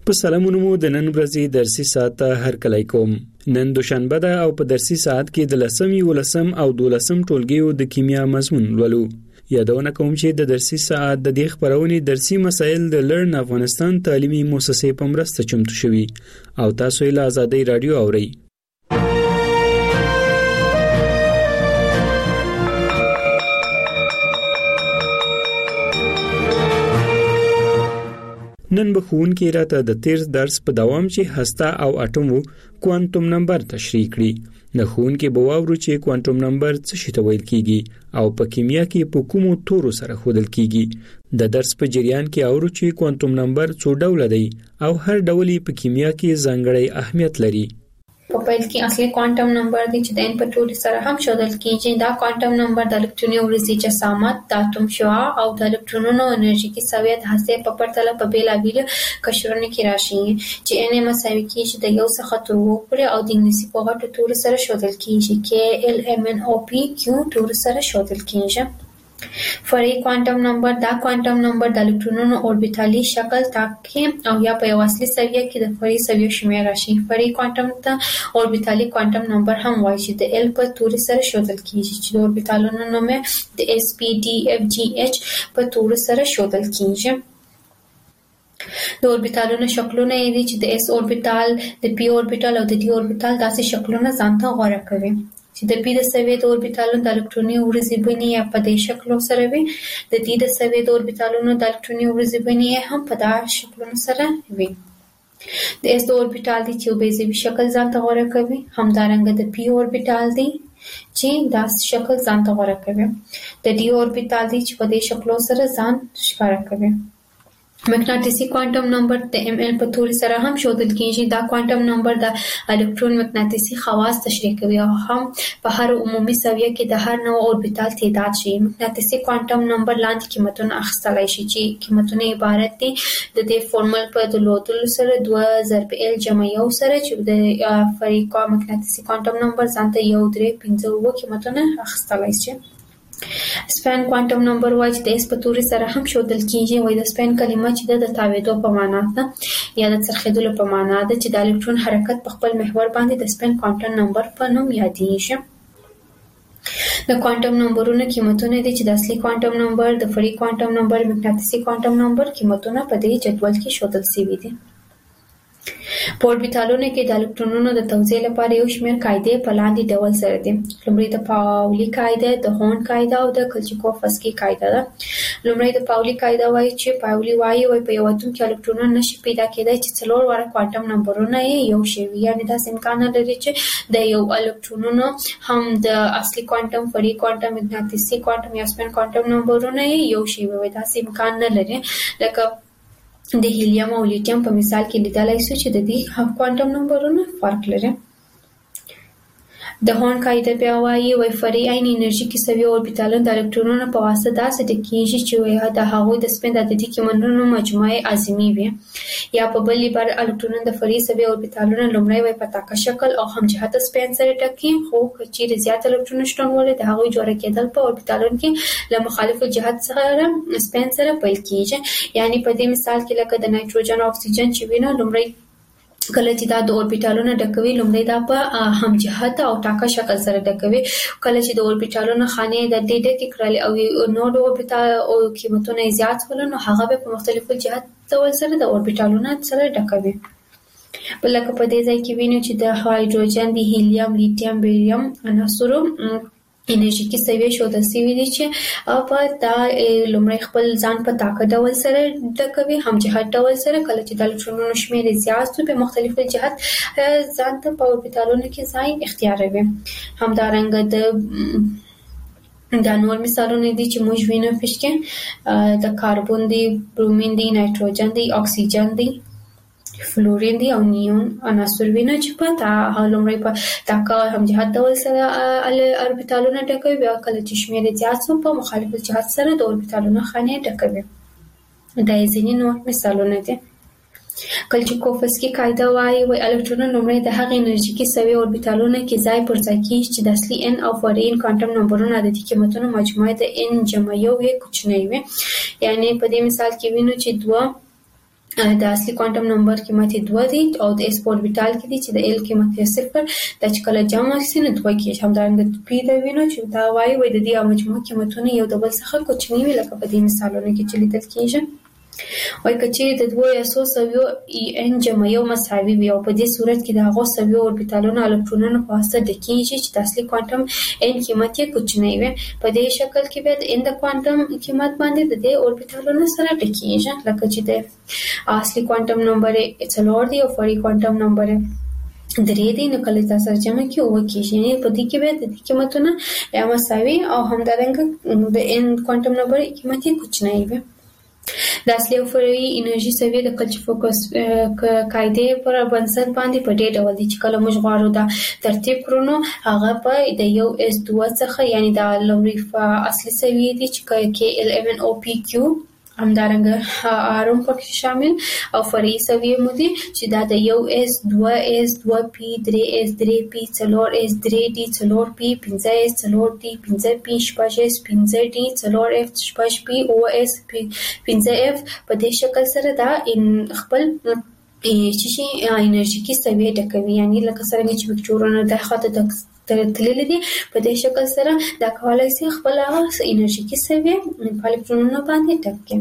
په سلامونو مو د نن ورځې درسي ساعت هر کله کوم. نن دوشنبه ده او په درسي ساعت کې د لسم ولسم او دولسم ټولګیو د کیمیا مضمون ولولو. یادونه کوم چې د درسي ساعت د دې خبرونې درسي مسایل د لرن افغانستان تعلیمي مؤسسې په مرسته چمتو شوي او تاسو یې له آزادۍ رادیو اورئ. نن به ښوونکي راته د تیر درس په دوام چې هسته او اټوم کوانټم نمبر تشریح کړي. د ښوونکي به واورو چې کوانټم نمبر څه شی ته ویل کیږي او په کیمیا کې په کومو تورو سره ښودل کیږي. د درس په جریان کې اورو چې کوانټم نمبر څو ډوله دی او هر ډول په کیمیا کې ځانګړی اهمیت لري. په پیل کې اصلي کوانټم نمبر دی چې د ان په ټولي سره هم ښودل کیږي. دا کوانټم نمبر د الکتروني ورزي جسامت، د اتوم شعاع او د الکترونونو انرژیکي سویه د هسته په پرتله په بیلابیلو قشرونو کې راشي چې ان مساوي کیږي د یو څخه تر اووه پورې او د انګلیسي په غټو تورو سره ښودل کیږي کې ال ام ان او پی کیو تورو سره ښودل کیږي. فرعي کوانټم نمبر دا کوانټم نمبر د الکترونونو اوربیتالي شکل ټاکي او یا په یو اصلي سویه کې د فرعي سویو شمېر راشي. فرعي کوانټم ته اوربیتالي کوانټم نمبر هم وایي چې د ال په توري سره ښودل کیږي چې د اوربیتالونو نوم د اس پی ډي اف جی اچ په توري سره ښودل کیږي. د اوربیتالونو شکلونه یې دي چې د اس اوربیتال، د پی اوربیتال او د ډي اوربیتال داسې شکلونه ځانته غوره کوي چې د پی د سویې د اوربیتالونو د الکتروني ورزي بڼې یا په دې شکلو سره وي، د ډي د سویې د اوربیتالونو د الکتروني ورزي بڼې هم په دا شکلونو سره وي. د اس د اوربیتال دی چې بیزوي شکل ځانته غوره کوي، همدارنګه د پی اوربیتال دی چې دا شکل ځانته غوره کوي، د ډي اوربیتال دی چې په دې شکلو سره ځان ښکاره کوي. مقناطیسي کوانټم نمبر د ام ال په توري سره هم ښودل کیږي. دا کوانټم نمبر د الکترون مقناطیسي خواص تشریح کوي او هم په هر عمومي سویه کې د هر نوع اوربیتال تعداد شي. مقناطیسي کوانټم نمبر لاندې قیمتونه اخیستلای شي چې قیمتونه عبارت دي د دې فورمول په درلودلو سره دوه ضرب ال جمع یو سره چې د فرعي مقناطیسي کوانټم نمبر ځانته یو درې پنځه اووه قیمتونه اخیستلای شي. سپین کوانټم نمبر وایي چې د اس په توري سره هم ښودل کیږي. وایي د سپین کلمه چې د تاویدو په معنا ده یا د څرخېدلو په معنا ده چې د الکترون حرکت په خپل محور باندې د سپین کوانټم نمبر په نوم یادېږي. د کوانټم نمبرونو قیمتونه دي چې د اصلي کوانټم نمبر، د فرعي کوانټم نمبر، مقناطیسي کوانټم نمبر قیمتونه په دې جدول کې ښودل شوي دي. په اوربیتالونو کې د الکترونونو د توزیع لپاره یو شمېر قاعدې په لاندې ډول سره دي. لومړی د پاولي قاعده، د هورن قاعده او د کلچیکوفسکي قاعده ده. لومړی د پاولي قاعده وایي چې پاولي وایي وایي په یو اتوم کې الکترونونه نشي پیدا کېدای چې څلور واړه کوانټم نمبرونه یې یو شی وي، یعنې داسې امکان نه لري چې د یو الکترونونو هم د اصلي کوانټم، فرعي کوانټم، مقناطیسي کوانټم یا سپین کوانټم نمبرونه یې یو شی وي. داسې امکان نه لري. لکه د هیلیم او لیتیم په مثال کې لیدلای شو چې د دې کوانټم نمبرونه فرق لري. د هورن قاعده بیا وایي وایي فرعي عین انرژي کې سوي اوربیتالونه د الکترونونو په واسطه داسې ډکېږي چې د هغوی د سپین د عددي قیمتونو مجموعه اعظمي وي. یا په بل عبارت الکترونونه د فرعي سوي اوربیتالونو لومړی وایي په تاکه شکل او همجهته سپین سره ډکي، خو که چیرې زیات الکترونونه شتون ولري د هغوی جوړه کېدل په اوربیتالونو کې له مخالفو جهت سره سپین سره پیل کیږي. یعنی په دې مثال کې لکه د نایتروجن او اکسیجن چې وینو، لومړی کله چې دا د اوربیتالونو ډکوي لومړی دا په همجهته او ټاکه شکل سره ډکوي. کله چې د اوربیتالونو خانې د ډې ډکې کړلې او نور اوربیتال او قیمتونه زیات شول نو هغه به په مختلفو جهت ډول سره د اوربیتالونو سره ډکوي. په لکه په دې ځای کې وینو چې د هایدروجن، د هیلیم، لیتیم، بیریم عناصرو انرژیکي سویې ښودل شوي دي چې په دا لومړی خپل ځان په طاقه ډول سره ډکوي، همجهت ډول سره. کله چې د الکترونونو شمېر زیات شي په مختلفو جهت ځان ته په اوربیتالونو کې ځای اختیاروي. همدارنګه د دا نور مثالونه دي چې موږ وینو پکې د کاربن دی، برومین دی، نایتروجن دی، اکسیجن دی، فلورین دی او نیون عناصر وینو چې په تا لومړی په طاقه همجهت ډول سره اوربیتالونه ډکوي، بیا کله چې شمېر زیات شي په مخالف جهت سره د اوربیتالونو خانې ډکوي. دا ځینې نور مثالونه دي. کلچیکوفسکي قاعده وایي وایي الکترون لومړی د هغې انرژیکي سوي اوربیتالونو کې ځای پر ځای کېږي چې د اصلي ان او فرعي کوانټم نمبرونو عددي قیمتونو مجموعه د ان جمع یو یې کوچنی وي. یعنې په دې مثال کې وینو چې دوه د اصلي کوانټم نمبر قیمت دوه دی او د اس په اوربیټال کې دی چې د ال قیمت صفر د چې کله جمع شي نو دوه کېږي. همدارنګه پی د وینو چې دا وایي وای د دې مجموع قیمتونه یو د بل څخه کوچنی وي لکه په دې مثالونو کې چې لیدل کېږي. وای کچې د دوه یا څو سویو ای ان جمع یو مساوي وي او په دې صورت کې د هغو سویو اوربیټالونو الکترونونو په واسطه ډکېږي چې د اصلي کوانټم ان قیمت یې کوچنی وي. په دې شکل کې به د ان د کوانټم قیمت باندې د دې اوربیټالونو سره ډکېږي لکه چې د اصلي کوانټم نمبر یې څلور دی او فرعي کوانټم نمبر یې درې دی. نو کله چې سره جمع کې اوه کېږي یعنې په دې کې به د دې قیمتونه یا مساوي او همدارنګه د ان کوانټم نمبر قیمت یې کوچنی وي. د اصلي او فرعي انرژي سویې د کلچ فوکس قاعدې پر بنسټ باندې په دې ډول دي چې کله موږ غواړو دا ترتیب کړو نو هغه په د یو اس دوه څخه یعنی د لومړي اصلي سویې دي چې کې ال اف ان او پی کیو همدارنګه آرم پکې شامل او فرعي سویې مو دي چې دا د یو اس دوه اس دوه پی درې اس درې پی څلور اس درې ډي څلور پی پنځه اس څلور ډي پنځه پی شپږ اس پنځه ډي څلور اف شپږ پی اوه اس پنځه اف په دې شکل سره دا خپل چې شي انرژیکي سویې ډکوي یعنی لکه څنګه چې وکټورونه د خاطر د تللی دي په دې شکل سره دا کولای شي خپل هغه انرژیکي سویې په الکترونونو باندې ډک کړي.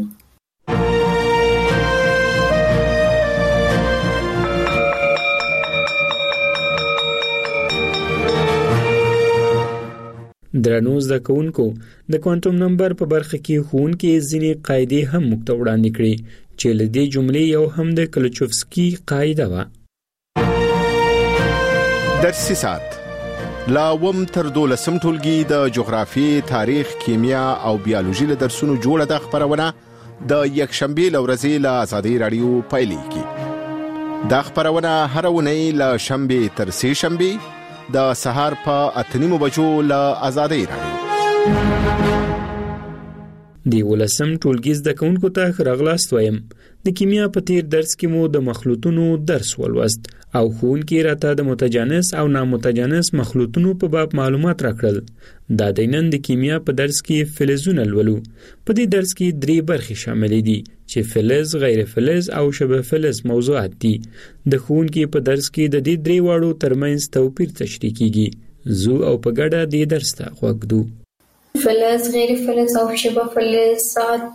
درنو زده کوونکو د کوانټم نمبر په برخه کې ښوونکي ځینې قاعدې هم موږ ته وړاندې کړې چې له دې جملې یو هم د کلچوفسکي قاعده وه. درسي ساعت لا وم تر دولسم ټولګي د جغرافیې، تاریخ، کیمیا او بیولوژي له درسونو جوړه د خبرونه د یکشنبه لورځې له آزادۍ رادیو پیلېږي. دا خبرونه هر ونې له شنبه تر سه شنبه د سهار په اته نیمو بجو له آزادۍ رادیو. دی ولسم ټولګي زده کوونکو ته راغلاست وایم. د کیمیا په تیر درس کې مو د مخلوطونو درس ولوست او ښوونکي راته د متجانس او نامتجانس مخلوطونو په باب معلومات راکړل. دا د نن د کیمیا په درس کې فلزونه لولو. په دې درس کې درې برخې شاملې دي چې فلز، غیر فلز او شبه فلز موضوعات دي. د ښوونکي په درس کې د دې درې واړو ترمنځ توپیر تشریح کیږي. زو او په ګډه دې درس ته غوږ دو. فلز، غیر فلز او شبه فلز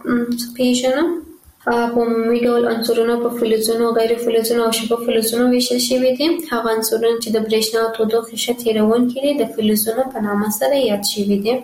پیژنم. په عمومي ډول عنصرونه په فلزونو، غیر فلزونو او شبه فلزونو ویشل شوي دي. هغه عنصرونه چې د برېښنا او تودوخې ښه تیروونکي دي د فلزونو په نامه سره یاد شوي دي.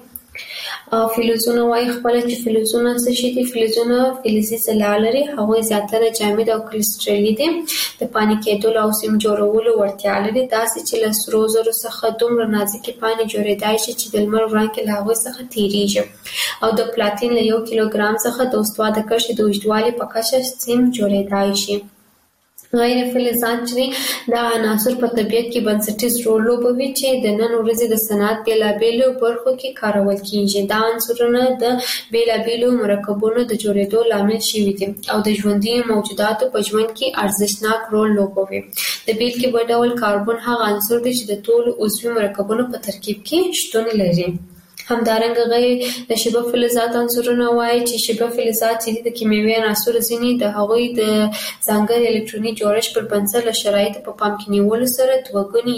فلزونه وايي خپل چې فلزونه څه شي دي. فلزونه فلزي ځلا لري. هغوی زیاتره جامد او کریسټلي دي. د پانې کېدلو او سیم جوړولو وړتیا لري، داسې چې له سرو زرو څخه دومره نازکې پانې جوړېدای شي چې د لمر وړانګې له هغوی څخه تېرېږي، او د پلاتین له یو کیلوګرام څخه د استوا د کرښې د اوږدوالي په کچه سیم جوړېدای شي. غیر فلزات چې دا عناصر په طبیعت کې بنسټیز رول لوبوي چې د نن ورځې د صنعت بېلابېلو برخو کې کارول کېږي. دا عنصرونه د بېلابېلو مرکبونو د جوړېدو لامل شوي دي او د ژوندي موجوداتو په ژوند کې ارزښتناک رول لوبوي. د بېلګې په ډول کاربن هغه عنصر دی چې د ټولو عضوي مرکبونو په ترکیب کې شتون لري. همدارنګه غیر د شبه فلزات عنصرونه وایي چې شبه فلزات چې د کیمیاوي عناصرو ځینې د هغوی د ځانګړي الکتروني جوړښت پر بنسټ له شرایطو په پام کې نیولو سره دوه ګوني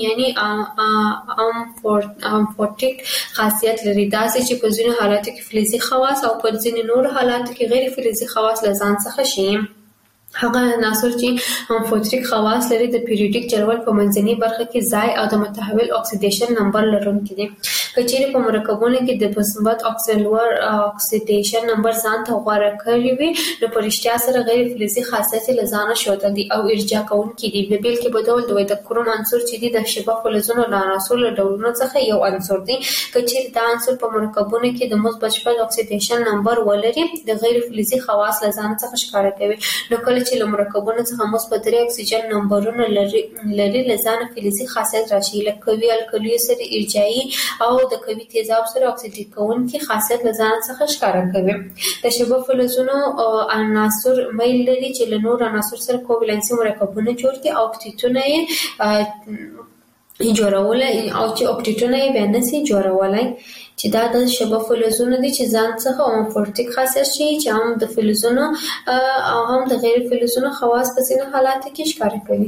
یعنی امفورټیک خاصیت لري، داسې چې په ځینو حالاتو کې فلزي خواص او په ځینو نورو حالاتو کې غیر فلزي خواص له ځان څخه شي. هغه عناصر چې امفورټیک خواص لري د پیریوډیک جدول په منځنۍ برخه کې ځای او د متحول اکسیډیشن نمبر لرونکي دي. که چیرې په مرکبونو کې د مثبت اکسلور اکسیډیشن نمبر ځان ته غوره کړی وي نو په رښتیا سره غیر فلزي خاصیت له ځانه ښودل دي او ارجاع کوونکي دي. د بېلګې په ډول د کروم عنصر چې دی د شبه فلزونو له عناصرو له ډولونو څخه یو عنصر دی. که چیرې دا عنصر په مرکبونو کې د مثبت شپږ اکسیډیشن نمبر ولري د غیر فلزي خواص له ځان څخه ښکاره کوي. نو کله چې له مرکبونو څخه مثبت درې اکسیجن نمبرونه لري لري له ځانه فلزي خاصیت راشي، لکه قوي القلیو سره ارجاعي او د قوي تیزاب سره اکسیډ کوونکي خاصیت له ځان څخه ښکاره کوي. د شبه فلزونو عناصر میل لري چې له نور عناصر سره کوولنسي مرکبونه جوړ کړي او اکتیتونه یې جوړول او چې اپډیټونه یې بیان نشي جوړولای چې دا د شبه فلزونو دي چې ځان څخه امورفیک خاصیت شي چې هم د فلزونو او هم د غیر فلزونو خواص په ځینو حالاتو کې ښکار کوي.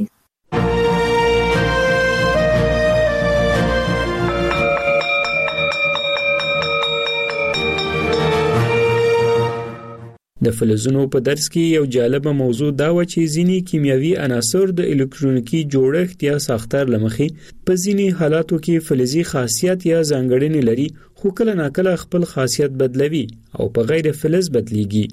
د فلزونو په درس کې یو جالبه موضوع دا و چې ځینی کیمیاوي عناصر د الکترونیکی جوړښت یا ساختار لمخې په ځینی حالاتو کې فلزي خاصیت یا ځانګړنې لري خو کله ناکله خپل خاصیت بدلوي او په غیر فلز بدلیږي.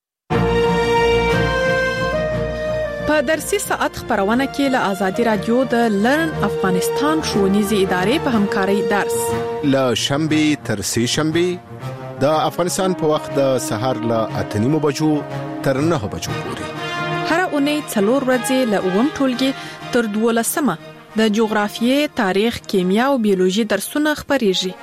په درسي ساعت خبرونه کې له آزادي رادیو د لرن افغانستان ښوونیزي ادارې په همکارۍ درس له شنبه تر سه شنبه د افغانستان په وخت د سهار له اته نیمو بجو تر نه بجو پورې هر اونۍ څلور ورځې له اووم ټولګي تر دولسمه د جغرافیې، تاریخ، کیمیا او بیولوژي درسونه خبريږي.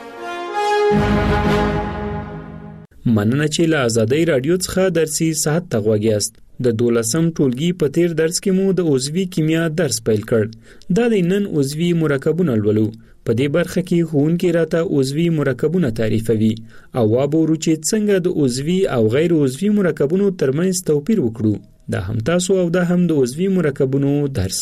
مننه چې له آزادۍ رادیو څخه درسي ساعت ته غوږیاست. د دولسم ټولګي په تیر درس کې مو د عضوي کیمیا درس پیل کړ. دا د نن عضوي مرکبونه لولو. په دې برخه کې ښوونکي راته عضوي مرکبونه تعریفوي او وابورو چې څنګه د عضوي او غیر عضوي مرکبونو ترمنځ توپیر وکړو. دا هم تاسو او دا هم د عضوي مرکبونو درس.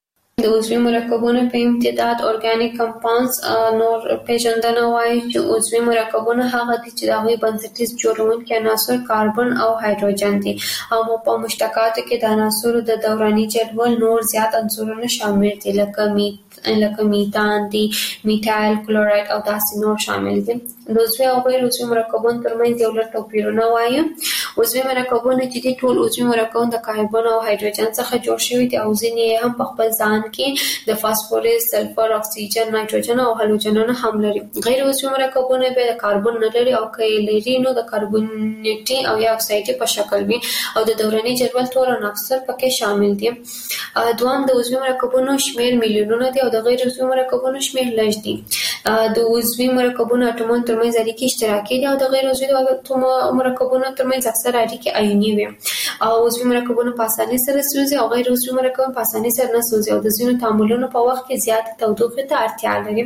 د عضوي مرکبونو په امتداد اورګانیک کمپاونډز نور پیژندنه وایي چې عضوي مرکبونه هغه دي چې د هغوی بنسټیز جوړونکي عناصر کاربن او هایدروجن دي او په مشتقاتو کې د عناصرو د دوراني جدول نور زیات عنصرونه شامل دي لکه میت لکه میتان دي، میتایل کلورایډ او داسې نور شامل دي. د عضوي او غیر عضوي مرکبونو ترمنځ یو لږ توپیرونه وایي. عضوي مرکبونه چې دي ټول عضوي مرکبونه د کاربن او هایدروجن څخه جوړ شوي دي او ځینې هم په خپل ځان کې د فاسفورس، سلفر، اکسیجن، نایتروجن او هالوجنونه هم لري. غیر عضوي مرکبونه به کاربن نه لري او که لري نو د کاربونیټي او یا اکسایډي په شکل وي او د دوراني جدول ټول عناصر پکې شامل دي. دوام د عضوي مرکبونو شمیر میلیونونه دي او د غیر عضوي مرکبونو شمیر لږ دي. د عضوي مرکبونو اټومونو ترمنځ اړیکې اشتراکي دي او د غیر عضوي مرکبونو ترمنځ اکثر اړیکې آیوني وي. او عضوي مرکبونه په اسانۍ سره سوځي او غیر عضوي مرکبونه په اسانۍ سره نه سوځي او د ځینو تعاملونو په وخت کې زیات تودوخه ته اړتیا لري.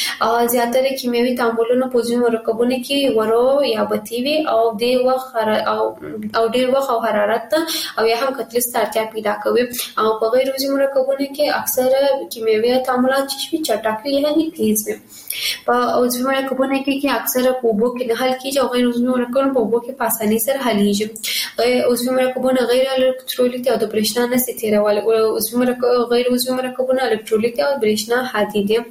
زیاتره کیمیاوي تعاملونه په عضوي مرکبونو کې ورو یا بطي وي او د وخت او او ډیر وخت او حرارت او یا هم کتلس ته اړتیا پیدا کوي. او په غیر عضوي مرکبونو کې اکثره کیمیاوي تعاملات چې چټک وي یا تیز وي. په عضوي مرکبونو کې اکثره په اوبو کې نه حل کیږي او غیر عضوي مرکبونه په اوبو کې په اسانۍ سره حلیږي. عضوي مرکبونه غیر الکترولیت او د برېښنا نه ستیرول او عضوي مرکب غیر عضوي مرکبونه الکترولیت او برېښنا هادي دي.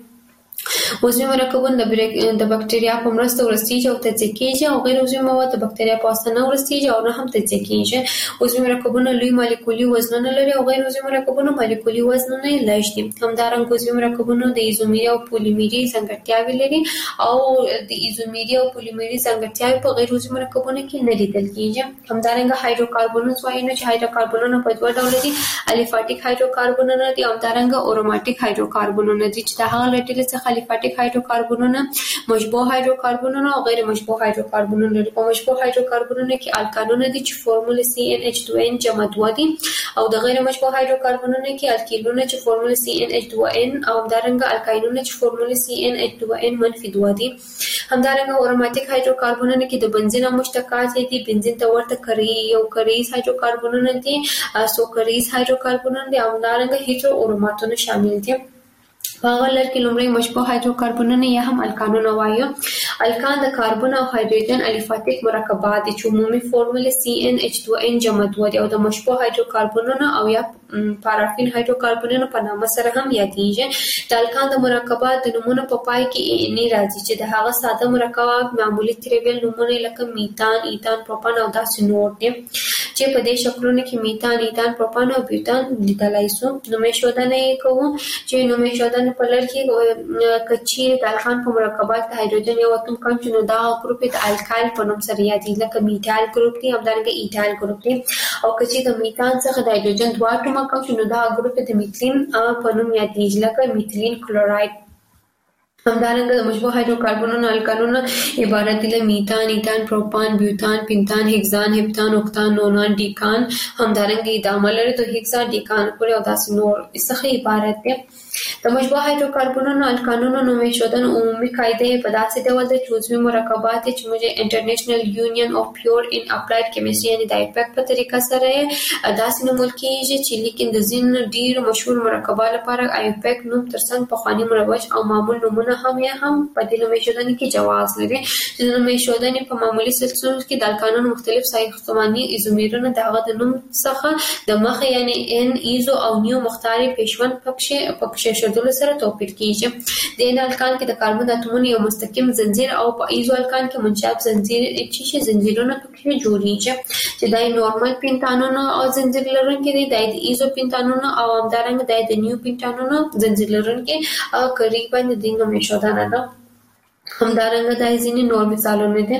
عضوي مرکبونه د بکټریا په مرسته ورستېږي او تجزیه کېږي او غیر عضوي مواد د بکټریا په واسطه نه ورستېږي او نه هم تجزیه کېږي. عضوي مرکبونه لوی مالیکولي وزنونه لري او غیر عضوي مرکبونه مالیکولي وزنونه یې لږ دي. همدارنګه عضوي مرکبونه د ایزومري او پولیمري ځانګړتیاوې لري او د ایزومري او پولیمري ځانګړتیاوې په غیر عضوي مرکبونو کې نه لیدل کېږي. همدارنګه هایدروکاربونز وایي نو چې هایدروکاربونونه په دوه ډول دي، الیفاټیک هایدروکاربونونه دي او همدارنګه اروماتیک هایدروکاربونونه دي چې د هغه له ډلې څخه الیفاټیک هایدروکاربونونه، مشبوع هایدروکاربونونه او غیر مشبوع هایدروکاربونونه لري. په مشبوع هایدروکاربونونه کې الکانونه دي چې فورموله سی ان ایچ دوه ان جمع دوه دي او د غیر مشبوع هایدروکاربونونه کې الکیلونه چې فورموله سی ان ایچ دوه ان او همدارنګه الکاینونه چې فورموله سی ان ایچ دوه ان منفي دوه دي. همدارنګه اروماتیک هایدروکاربونونه کې د بنزین مشتقات دي، بنزین ته ورته کری یو کریز هایدروکاربونونه دي، سو کریز هایدروکاربونونه دي او همدارنګه هیټرو اروماتونه شامل دي. په هغه لړ کې لومړی مشبوع هایدروکاربونونه یا هم الکانونه وایو. الکان د کاربن او هایدروجن الیفاټیک مرکبات دي چې عمومي فورموله سی ان ایچ دوه ان جمع دوه دي او د مشبوع هایدروکاربونونه او یا پارافین هایدروکاربونونو په نامه سره هم یادېږي. د الکان د مرکبات د نومونو په پای کې ای راځي چې د هغه ساده مرکبات معمولی تریویل نومونه لکه میتان، ایتان، پروپان او داسې نور دي چې په دې شکلونو کې میتان، ایتان، پروپان او بیوتان لیدلای شو. نومې ښودنه یې کوو چې نومې ښودنه په لړ کې کچې د الکان په مرکبات د هایدروجن یو اتوم کم چې نو دا ګروپ د الکایل په نوم سره یادېږي لکه میتایل ګروپ دی، همدارنګه ایتایل ګروپ دی. او کچې د میتان څخه د هایدروجن دوه اتوم کم چې نو دا ګروپ د میتلین په نوم یادېږي لکه میتلین کلورایډ. همدارنګه د مشبوع هایدروکاربنونو الکانونو عبارت دي له میتان، ایتان، پروپان، بیوتان، پینتان، هگزان، هپتان، اوکتان، نونان، ډیکان. همدارنګه د عمل لري د هگزان، ډیکان پورې او داسې نور څخه عبارت دي. د مشبوع هایدروکاربنونو الکانونو نومې شودن عمومي قاعده په داسې ډول د عضوي مرکبات چې موږ انټرنیشنل یونین اف پیور ان اپلایډ کیمستري یعنی د ایپک په طریقه سره داسې نومول کیږي چې لیکن د ځین ډیر مشهور مرکبات لپاره ایپک نوم ترڅنګ په خواني مروج او معمول نومونه هم یا هم په دې نومې شودن کې جواز لري. د نومې شودن په معمولی سلسله کې د الکانونو مختلف ساختماني ایزومرونه دغه د نوم څخه د مخ یعنی ان ایزو او نیو مختاري پېښون پکښه پکښه شیدل سره توپیر کیږي. د ان الکان کې د کاربن اتومونو یو مستقیم زنجیر او په ایزو الکان کې منشاب زنجیر چې زنجیرونه پکې جوړیږي چې دای نورمال پینتانونو او زنجیر لرونکي دي د ایزو پینتانونو او همدارنګه د نیو پینتانونو زنجیر لرونکي او قریبا د دینګ مشودانه ده. همدارنګه د ځینې نور مثالونه دي.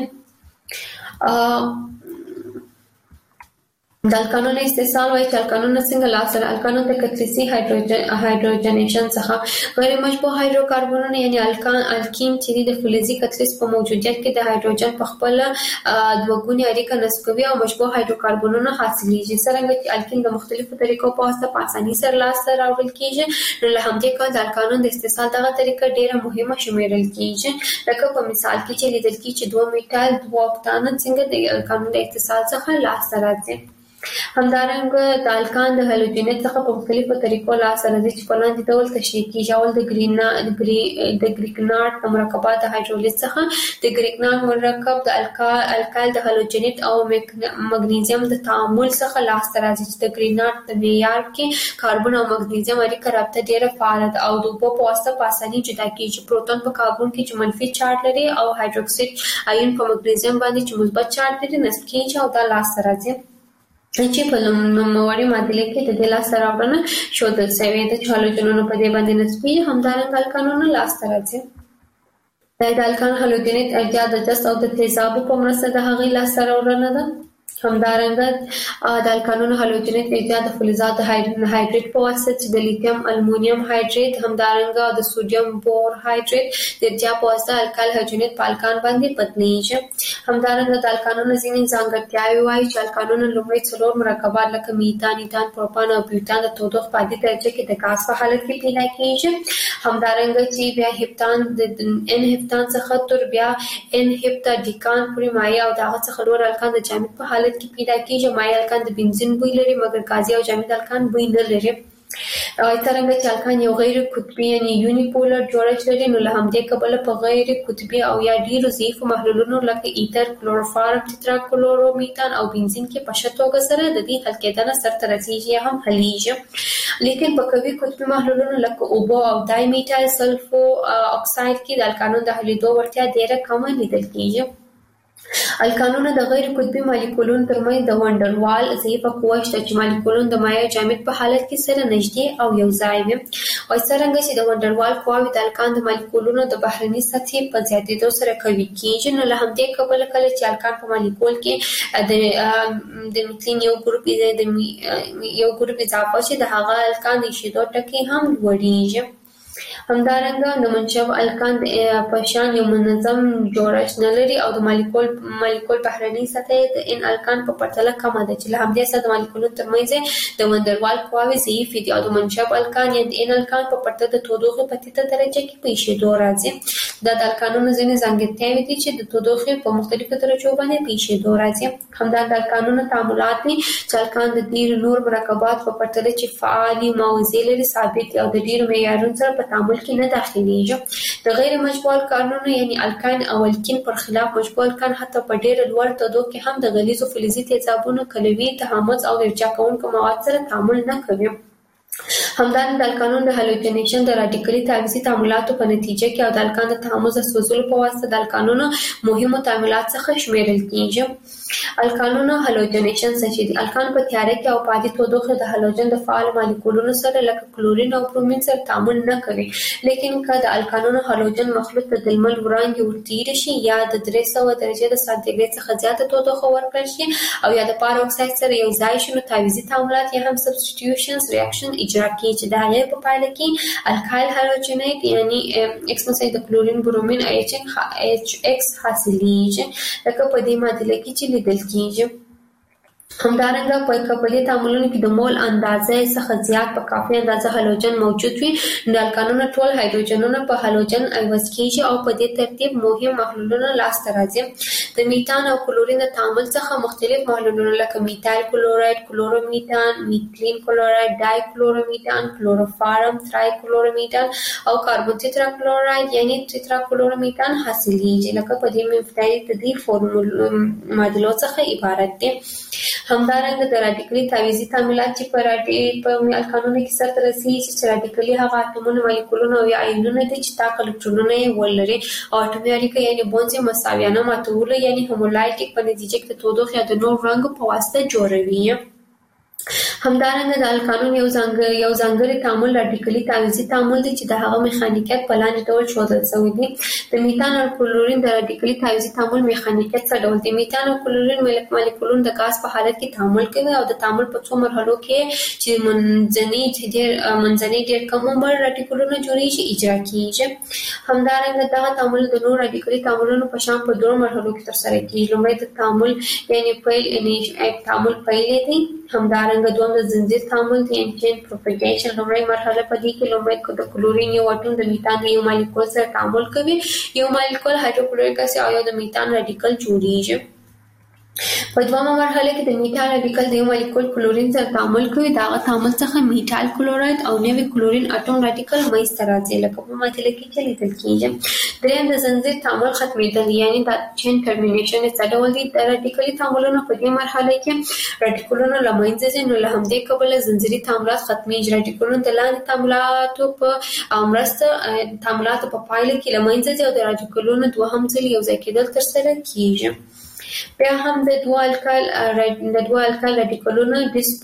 د الکانونو استحصال وایي چې الکانونه څنګه لاسره الکانون د کتلیسي هایدروجنیشن څخه غیر مشبوع هایدروکاربنونه یعنی الکان الکین چې د فلزي کتلیس په موجودیت کې د هایدروجن په خپل دوه اړیکه نصب کوي او مشبوع هایدروکاربنونه حاصلېږي. څرنګه چې الکین د مختلفو طریقو په واسطه په اسانۍ سره لاسته راوړل کیږي، نو له همدې کبله د الکانون د استحصال دغه طریقه ډیره مهمه شمیرل کیږي. لکه په مثال کې چې لیدل کیږي چې دوه میټال دوه اکتان څنګه د الکانون د استحصال څخه لاسته راځي. همدارنګه د الکان د هالوجنیت څخه په مختلفو طریقو لاسته راځي چې په لاندې ډول تشریح کیږي. اول د ګرینا د ګریګناټ د مرکبات د هایدرولیز څخه د ګریګناټ مرکب د الکا الکایل د هالوجنیت او مګنیزیم د تعامل څخه لاسته راځي چې د ګریګناټ د معیار کې کاربن او مګنیزیم اړیکه رابطه ډیره فعاله ده او د اوبو په واسطه په اسانۍ جدا کیږي. پروتون په کاربن کې چې منفي چارج لري او هایدروکسید آیون په مګنیزیم باندې چې مثبت چارج لري نصب کیږي او دا لاسته راځي چې په نوموړي معادله کې د دې لاسته راوړنه ښودل شوې ده چې هالوجنونه په دې باندې نسبي همدارنګه الکانونه لاسته راځي. د الکان هالوجنیت اجزا د جست او د تیزابو په مرسته د هغې لاسته راوړنه ده. همدارنګه د الکانونو هالوجنیت اجزا د فلزات د هایدریت په واسطه چې د لیتیم المونیم هایدریت همدارنګه د سوډیم بور هایدریت د اجزا په واسطه الکال هالوجنیت په الکان باندې بدلیږي. همدارنګه د الکانونو ځینې ځانګړتیاوې وایي چې الکانونو لومړی څلور مرکبات لکه میتان، ایتان، پروپان او بیوتان د تودوخې په عادي درجه کې د ګاز په حالت کې پیدا کیږي. همدارنګه چې بیا هپتان د ان هپتان څخه تر بیا ان هپتا ډیکان پورې مایع او دغه څخه ډور الکان د جامد په حالت کې پیدا کیږي. مایع الکان د بنزین بوی لري مګر غازي او جامد الکان بوی نه لري. څرنګه چې الکان یو غیر قطبي یعنی یونیپولر جوړښت لري، نو له همدې کبله په غیر قطبي او یا ډیرو ضعیفو محلولونو لکه ایتر، کلوروفارم، ټیټراکلورومیتان او بنزین کې په ښه توګه سره د دې حل کېدنه سرته رسیږي یا هم حلیږي. لیکن په قوي قطبي محلولونو لکه اوبو او دای میټایل سلفو اکساید کې د الکانونو د حلیدو وړتیا ډیره کمه لیدل کیږي. الکانونه د غیر قطبي مالیکولونو ترمنځ د وانډروال ضعیفه قوه شته چې مالیکولونه د مایع جامد په حالت کې سره نږدې او یو ځای وي. او څرنګه چې د وانډروال قوه د الکان د مالیکولونو د بهرني سطحې په زیاتېدو سره قوي کیږي، نو له همدې کبله کله چې الکان په مالیکول کې د د میتلین یو ګروپ د یو ګروپ اضافه شي د هغه الکان د ایشېدو ټکي هم لوړیږي. همدارنګه د منشب الکان په شان یو منظم جوړښت نه لري او د مالیکول مالیکول بهرني سطح د ان الکان په پرتله کمه ده چې له همدې سره د مالیکولونو ترمنځ د وندروال قواوې ضعیفې دي او د منشب الکان یا د ان الکان په پرتله د تودوخې په ټیټه درجه کې په ایشېدو راځي. دا د الکانونو ځینې ځانګړتیاوې دي چې د تودوخې په مختلفو درجو باندې په ایشېدو راځي. همدا د الکانونو تعاملات دي چې الکان د ډېرو نور مرکبات په پرتله چې فعالي موضوع لري ثابت او د ډېرو معیارونو سره په تعامل کې نه داخليږي. د غیر مشبوع الکانونو یعنی الکان او الکین پر خلاف مشبوع الکان حتی په ډېر لوړ تودوخه کې هم د غلیظو فلزي تیزابونو کلوي تهامز او ارجاع کوونکو مواد سره تعامل نه کوي. همدارنګه د الکانونو د هالوجنیشن د راډیکالي تعویضي تعاملاتو په نتیجه کې او د الکان د تهامز د سوځولو په واسطه د الکانونو مهمو تعاملات څخه شمیرل کیږي. الکانونو هالوجنیشن څه دي؟ الکان په تیاره کې او په عادي تودوخه د هالوجن د فعال مالیکولونو سره لکه کلورین او برومین سره تعامل نه کوي. لیکن که د الکانونو هالوجن مخلوط د لمر وړانګې ورتېر شي یا د درې سوه درجې د سانتیګریډ څخه زیاته تودوخه ورکړل شي او یا د پار اکساید سره یو ځای شي، نو تعویضي تعاملات یا هم سبسټیټیوشن ریاکشن اجرا کې چې د هغه په پایله کې الکایل هالوجینیټ یعنی اکسپوزیشن د کلورین برومین ایچ ایکس حاصلېږي لکه په دې معادله کې چې لیدل کېږي. همدارنګه په کپلي تعاملونو کې د مول اندازې څخه زیات په کافي اندازه هالوجن موجود وي نو الکانونه ټول هایدروجنونه په هالوجن ایوز کیږي او په دې ترتیب مهم محلولونه لاسته راځي. د میتان او کلورین د تعامل څخه مختلف محلولونه لکه میتایل کلورایډ، کلورومیتان، میتلین کلورایډ، ډای کلورومیتان، کلوروفارم، ترای کلورومیتان او کاربون تترا کلورایډ یعنی تترا کلورومیتان حاصلېږي لکه په دې مفتاحي تدیر فورمول معادلو څخه عبارت دي. همدارنګه د رادیکلي تعویضي تعاملات چې په راډي په الکانونو کې سره رسیږي چې رادیکلي هغه اتومونه مالیکولونه او آیونونه دي چې تاک الکترونونه یې ولري او اټومي اړیکه یعنی بونز یې مساویانه ماتول یعنی هومولایټیک په نتیجه کې د تودوخې یا د نور رنګ په واسطه جوړوي. همدارنګه د الکانون یو ځانګړی یو ځانګړی تعامل رادیکلي تعویضي تعامل دی چې د هغه میخانیکیت په لاندې ډول ښودل شوی دی. د میتان او کلورین د رادیکلي تعویضي تعامل میخانیکیت څه ډول دی؟ میتان او کلورین مالیکولونه د غاز په حالت کې تعامل کوي او د تعامل په څو مرحلو کې چې منځني ډېر منځني ډېر کم عمر رادیکولونه جوړیږي اجرا کیږي. همدارنګه دغه تعامل د نور رادیکلي تعاملونو په شان په دوه مرحلو کې ترسره کیږي. لومړی د تعامل یعنی پیل یعنی تعامل پیل دی. همدارنګه دوم د زنجیر تعامل دی چین پروپاګیشن. لومړی مرحله په دې کې لومړی د کلورین یو اټوم د میتان د یو مالیکول سره تعامل کوي. یو مالیکول هایدروکلوریک اسید او یو د میتان رادیکل جوړیږي. په دومره مرحله کې د میتان رادیکل د یو مالیکول کلورین سره تعامل کوي. دا غو تعامل څخه میتایل کلورایډ او نوی کلورین اټوم رادیکل منځته راځي لکه په معادله کې چې لیدل کېږي. دریم د زنجیر تعامل ختمېدل یعنی د چین ټرمینیشن څه ډول دي؟ د رادیکلي تعاملونو په دې مرحله کې رادیکلونه له منځه ځي نو له همدې کبله زنجیري تعاملات ختمېږي. رادیکلونه د لاندې تعاملاتو په مرسته تعاملاتو په پایله کې له منځه ځي او د رادیکلونو دوهم ځل یو ځای کېدل ترسره کېږي. بیا هم د دوه الکال د دوه الکال رادیکلونو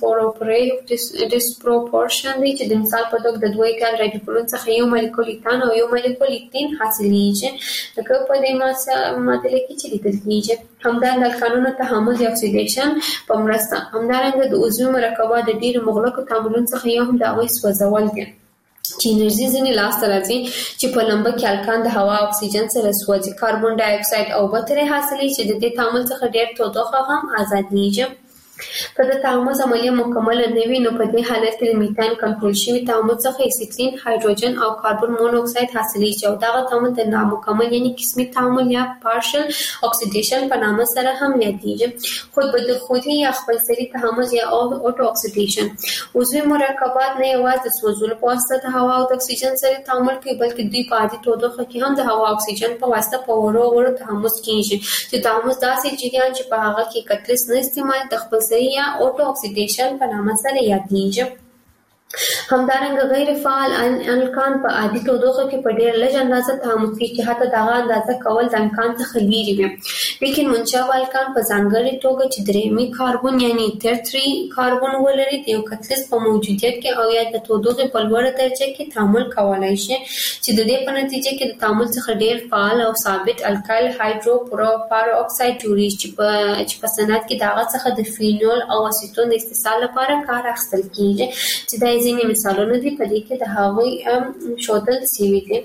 ډیسپروپورشن دی چې د مثال په توګه د دوه الکال رادیکلونو څخه یو مالیکول ایتان او یو مالیکول ایتین حاصلېږي لکه په دې معادله کې چې لیدل کېږي. همدارنګه الکانونو تحمض یا اکسیډیشن په مرسته. همدارنګه د عضوي مرکبات د ډېرو مغلقو تعاملونو څخه یو هم د هغوی سوځول دي چې انرژي ځینې لاسته راځي چې په لمبه کې الکان د هوا اکسیجن سره سوځي. کاربن ډای اکساید او بتري حاصلې چې د دې تعامل څخه ډېر تودوخه هم آزادېږي. که د تعامل عملیه مکمل نه وي نو په دې حالت کې د میتان کنټرول شوی تعامل څخه اسیټلین، هایدروجن او کاربن مونوکساید حاصلېږي او دغه تعامل د نامکمل یعنی قسمي تعامل یا پارشل اکسیډیشن په نامه سره هم یادېږي. خود به خودي یا خپلسري تعامل یا اوټو اکسیډیشن. عضوي مرکبات نه یوازې د سوځولو په واسطه د هوا او د اکسیجن سره تعامل کوي بلکې دوی په عادي تودوخه کې هم د هوا او اکسیجن په واسطه په وړو وړو تحمض کیږي چې تحمض داسې جریان چې په هغه کې کتلس نه استعمال د خپل یا اوټو اکسیډیشن په نامه سره یادېږي. همدارنګه غیر فعال الکان په عادي تودوخه کې په ډېر لږ اندازه تعامل کوي چې حتی دغه اندازه کول د امکان څخه لرې وي. لیکن منشأ الکان په ځانګړې توګه چې درېیمي کاربن یعنی ترتري کاربن ولري د یو کتلس په موجودیت کې او یا د تودوخې په لوړه درجه کې تعامل کولای شي چې د دې په نتیجه کې د تعامل څخه ډېر فعال او ثابت الکایل هایدروپروپار اکساید جوړیږي چې په چې په صنعت کې دغه څخه د فینول او اسیټون د استحصال لپاره کار اخیستل کیږي چې دا ځینې مثالونه دي په دې کې د هغوی ښودل شوي دي.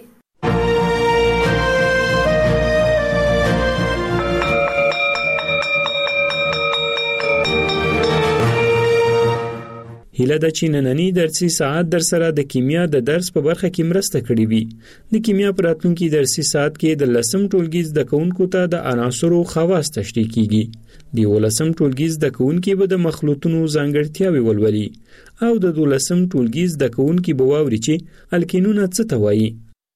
هیله ده چې نننی درسي ساعت در سره د کیمیا د درس په برخه کې مرسته کړې وي. د کیمیا په راتلونکي درسي ساعت کې د لسم ټولګي زده کوونکو ته د عناصرو خواص تشریح کیږي. د ولسم ټولګي زده کوونکي به د مخلوطونو ځانګړتیاوې ولولي او د دولسم ټولګي زده کوونکي به واوري چې الکینونه څه ته وایي.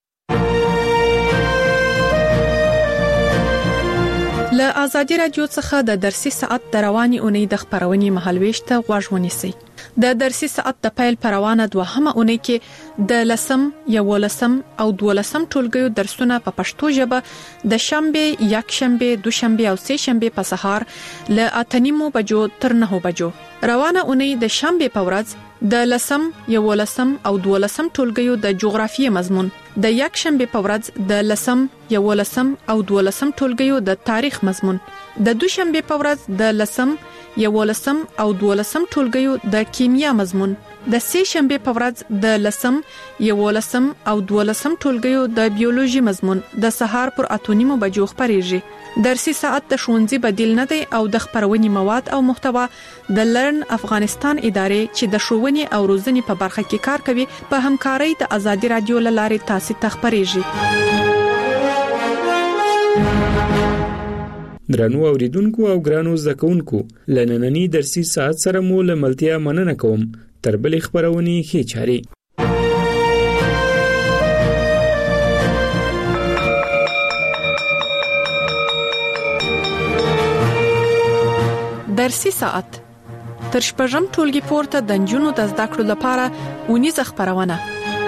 له آزادي رادیو څخه د درسي ساعت د رواني اونۍ د خبرونې مهالويش ته غوږ ونیسئ. د درسي ساعت د پیل پروانه دوهمه اونۍ کې د لسم، یولسم او دولسم ټولګیو درسونه په پښتو ژبه د شنبه، یکشنبه، دوشنبه او سه شنبه په سهار له اتنیمو بجو تر نهو بجو. روانه اونۍ د شنبه په ورځ د لسم، یولسم او دولسم ټولګیو د جغرافیې مضمون، د یکشنبه په ورځ د لسم، یولسم او دولسم ټولګیو د تاریخ مضمون، د دوشنبه په ورځ د لسم، یولسم او دولسم ټولګیو د کیمیا مضمون د سه شنبه په ورځ د لسم یولسم او دولسم ټولګیو د بیولوژي مضمون د سهار پر اتونیمو بجو خبريږي درسي ساعت د شونځي بدیل نه دی او د خبرونې مواد او محتوا د لرن افغانستان ادارې چې د شوونې او روزنې په برخه کې کار کوي په همکارۍ د ازادي رادیو لارې تاسو ته خبريږي. درنو اوریدونکو او ګرانو زکونکو لنننی درسي ساعت سره مو لملتیا مننه کوم تر بل خبرونې ښه چاري. درسي ساعت تر شپږم ټولګي پورته د جنونو د زده کړو لپاره ونیز خبرونه.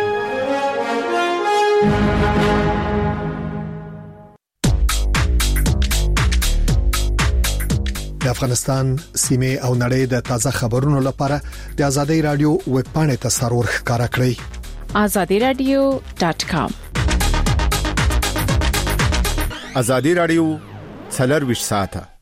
د افغانستان سیمه او نړۍ د تازه خبرونو لپاره د ازادي رادیو ویب پاڼه ته سرور ښکارا کړئ azadi radio dot com. ازادي رادیو څلور ویشت ساعته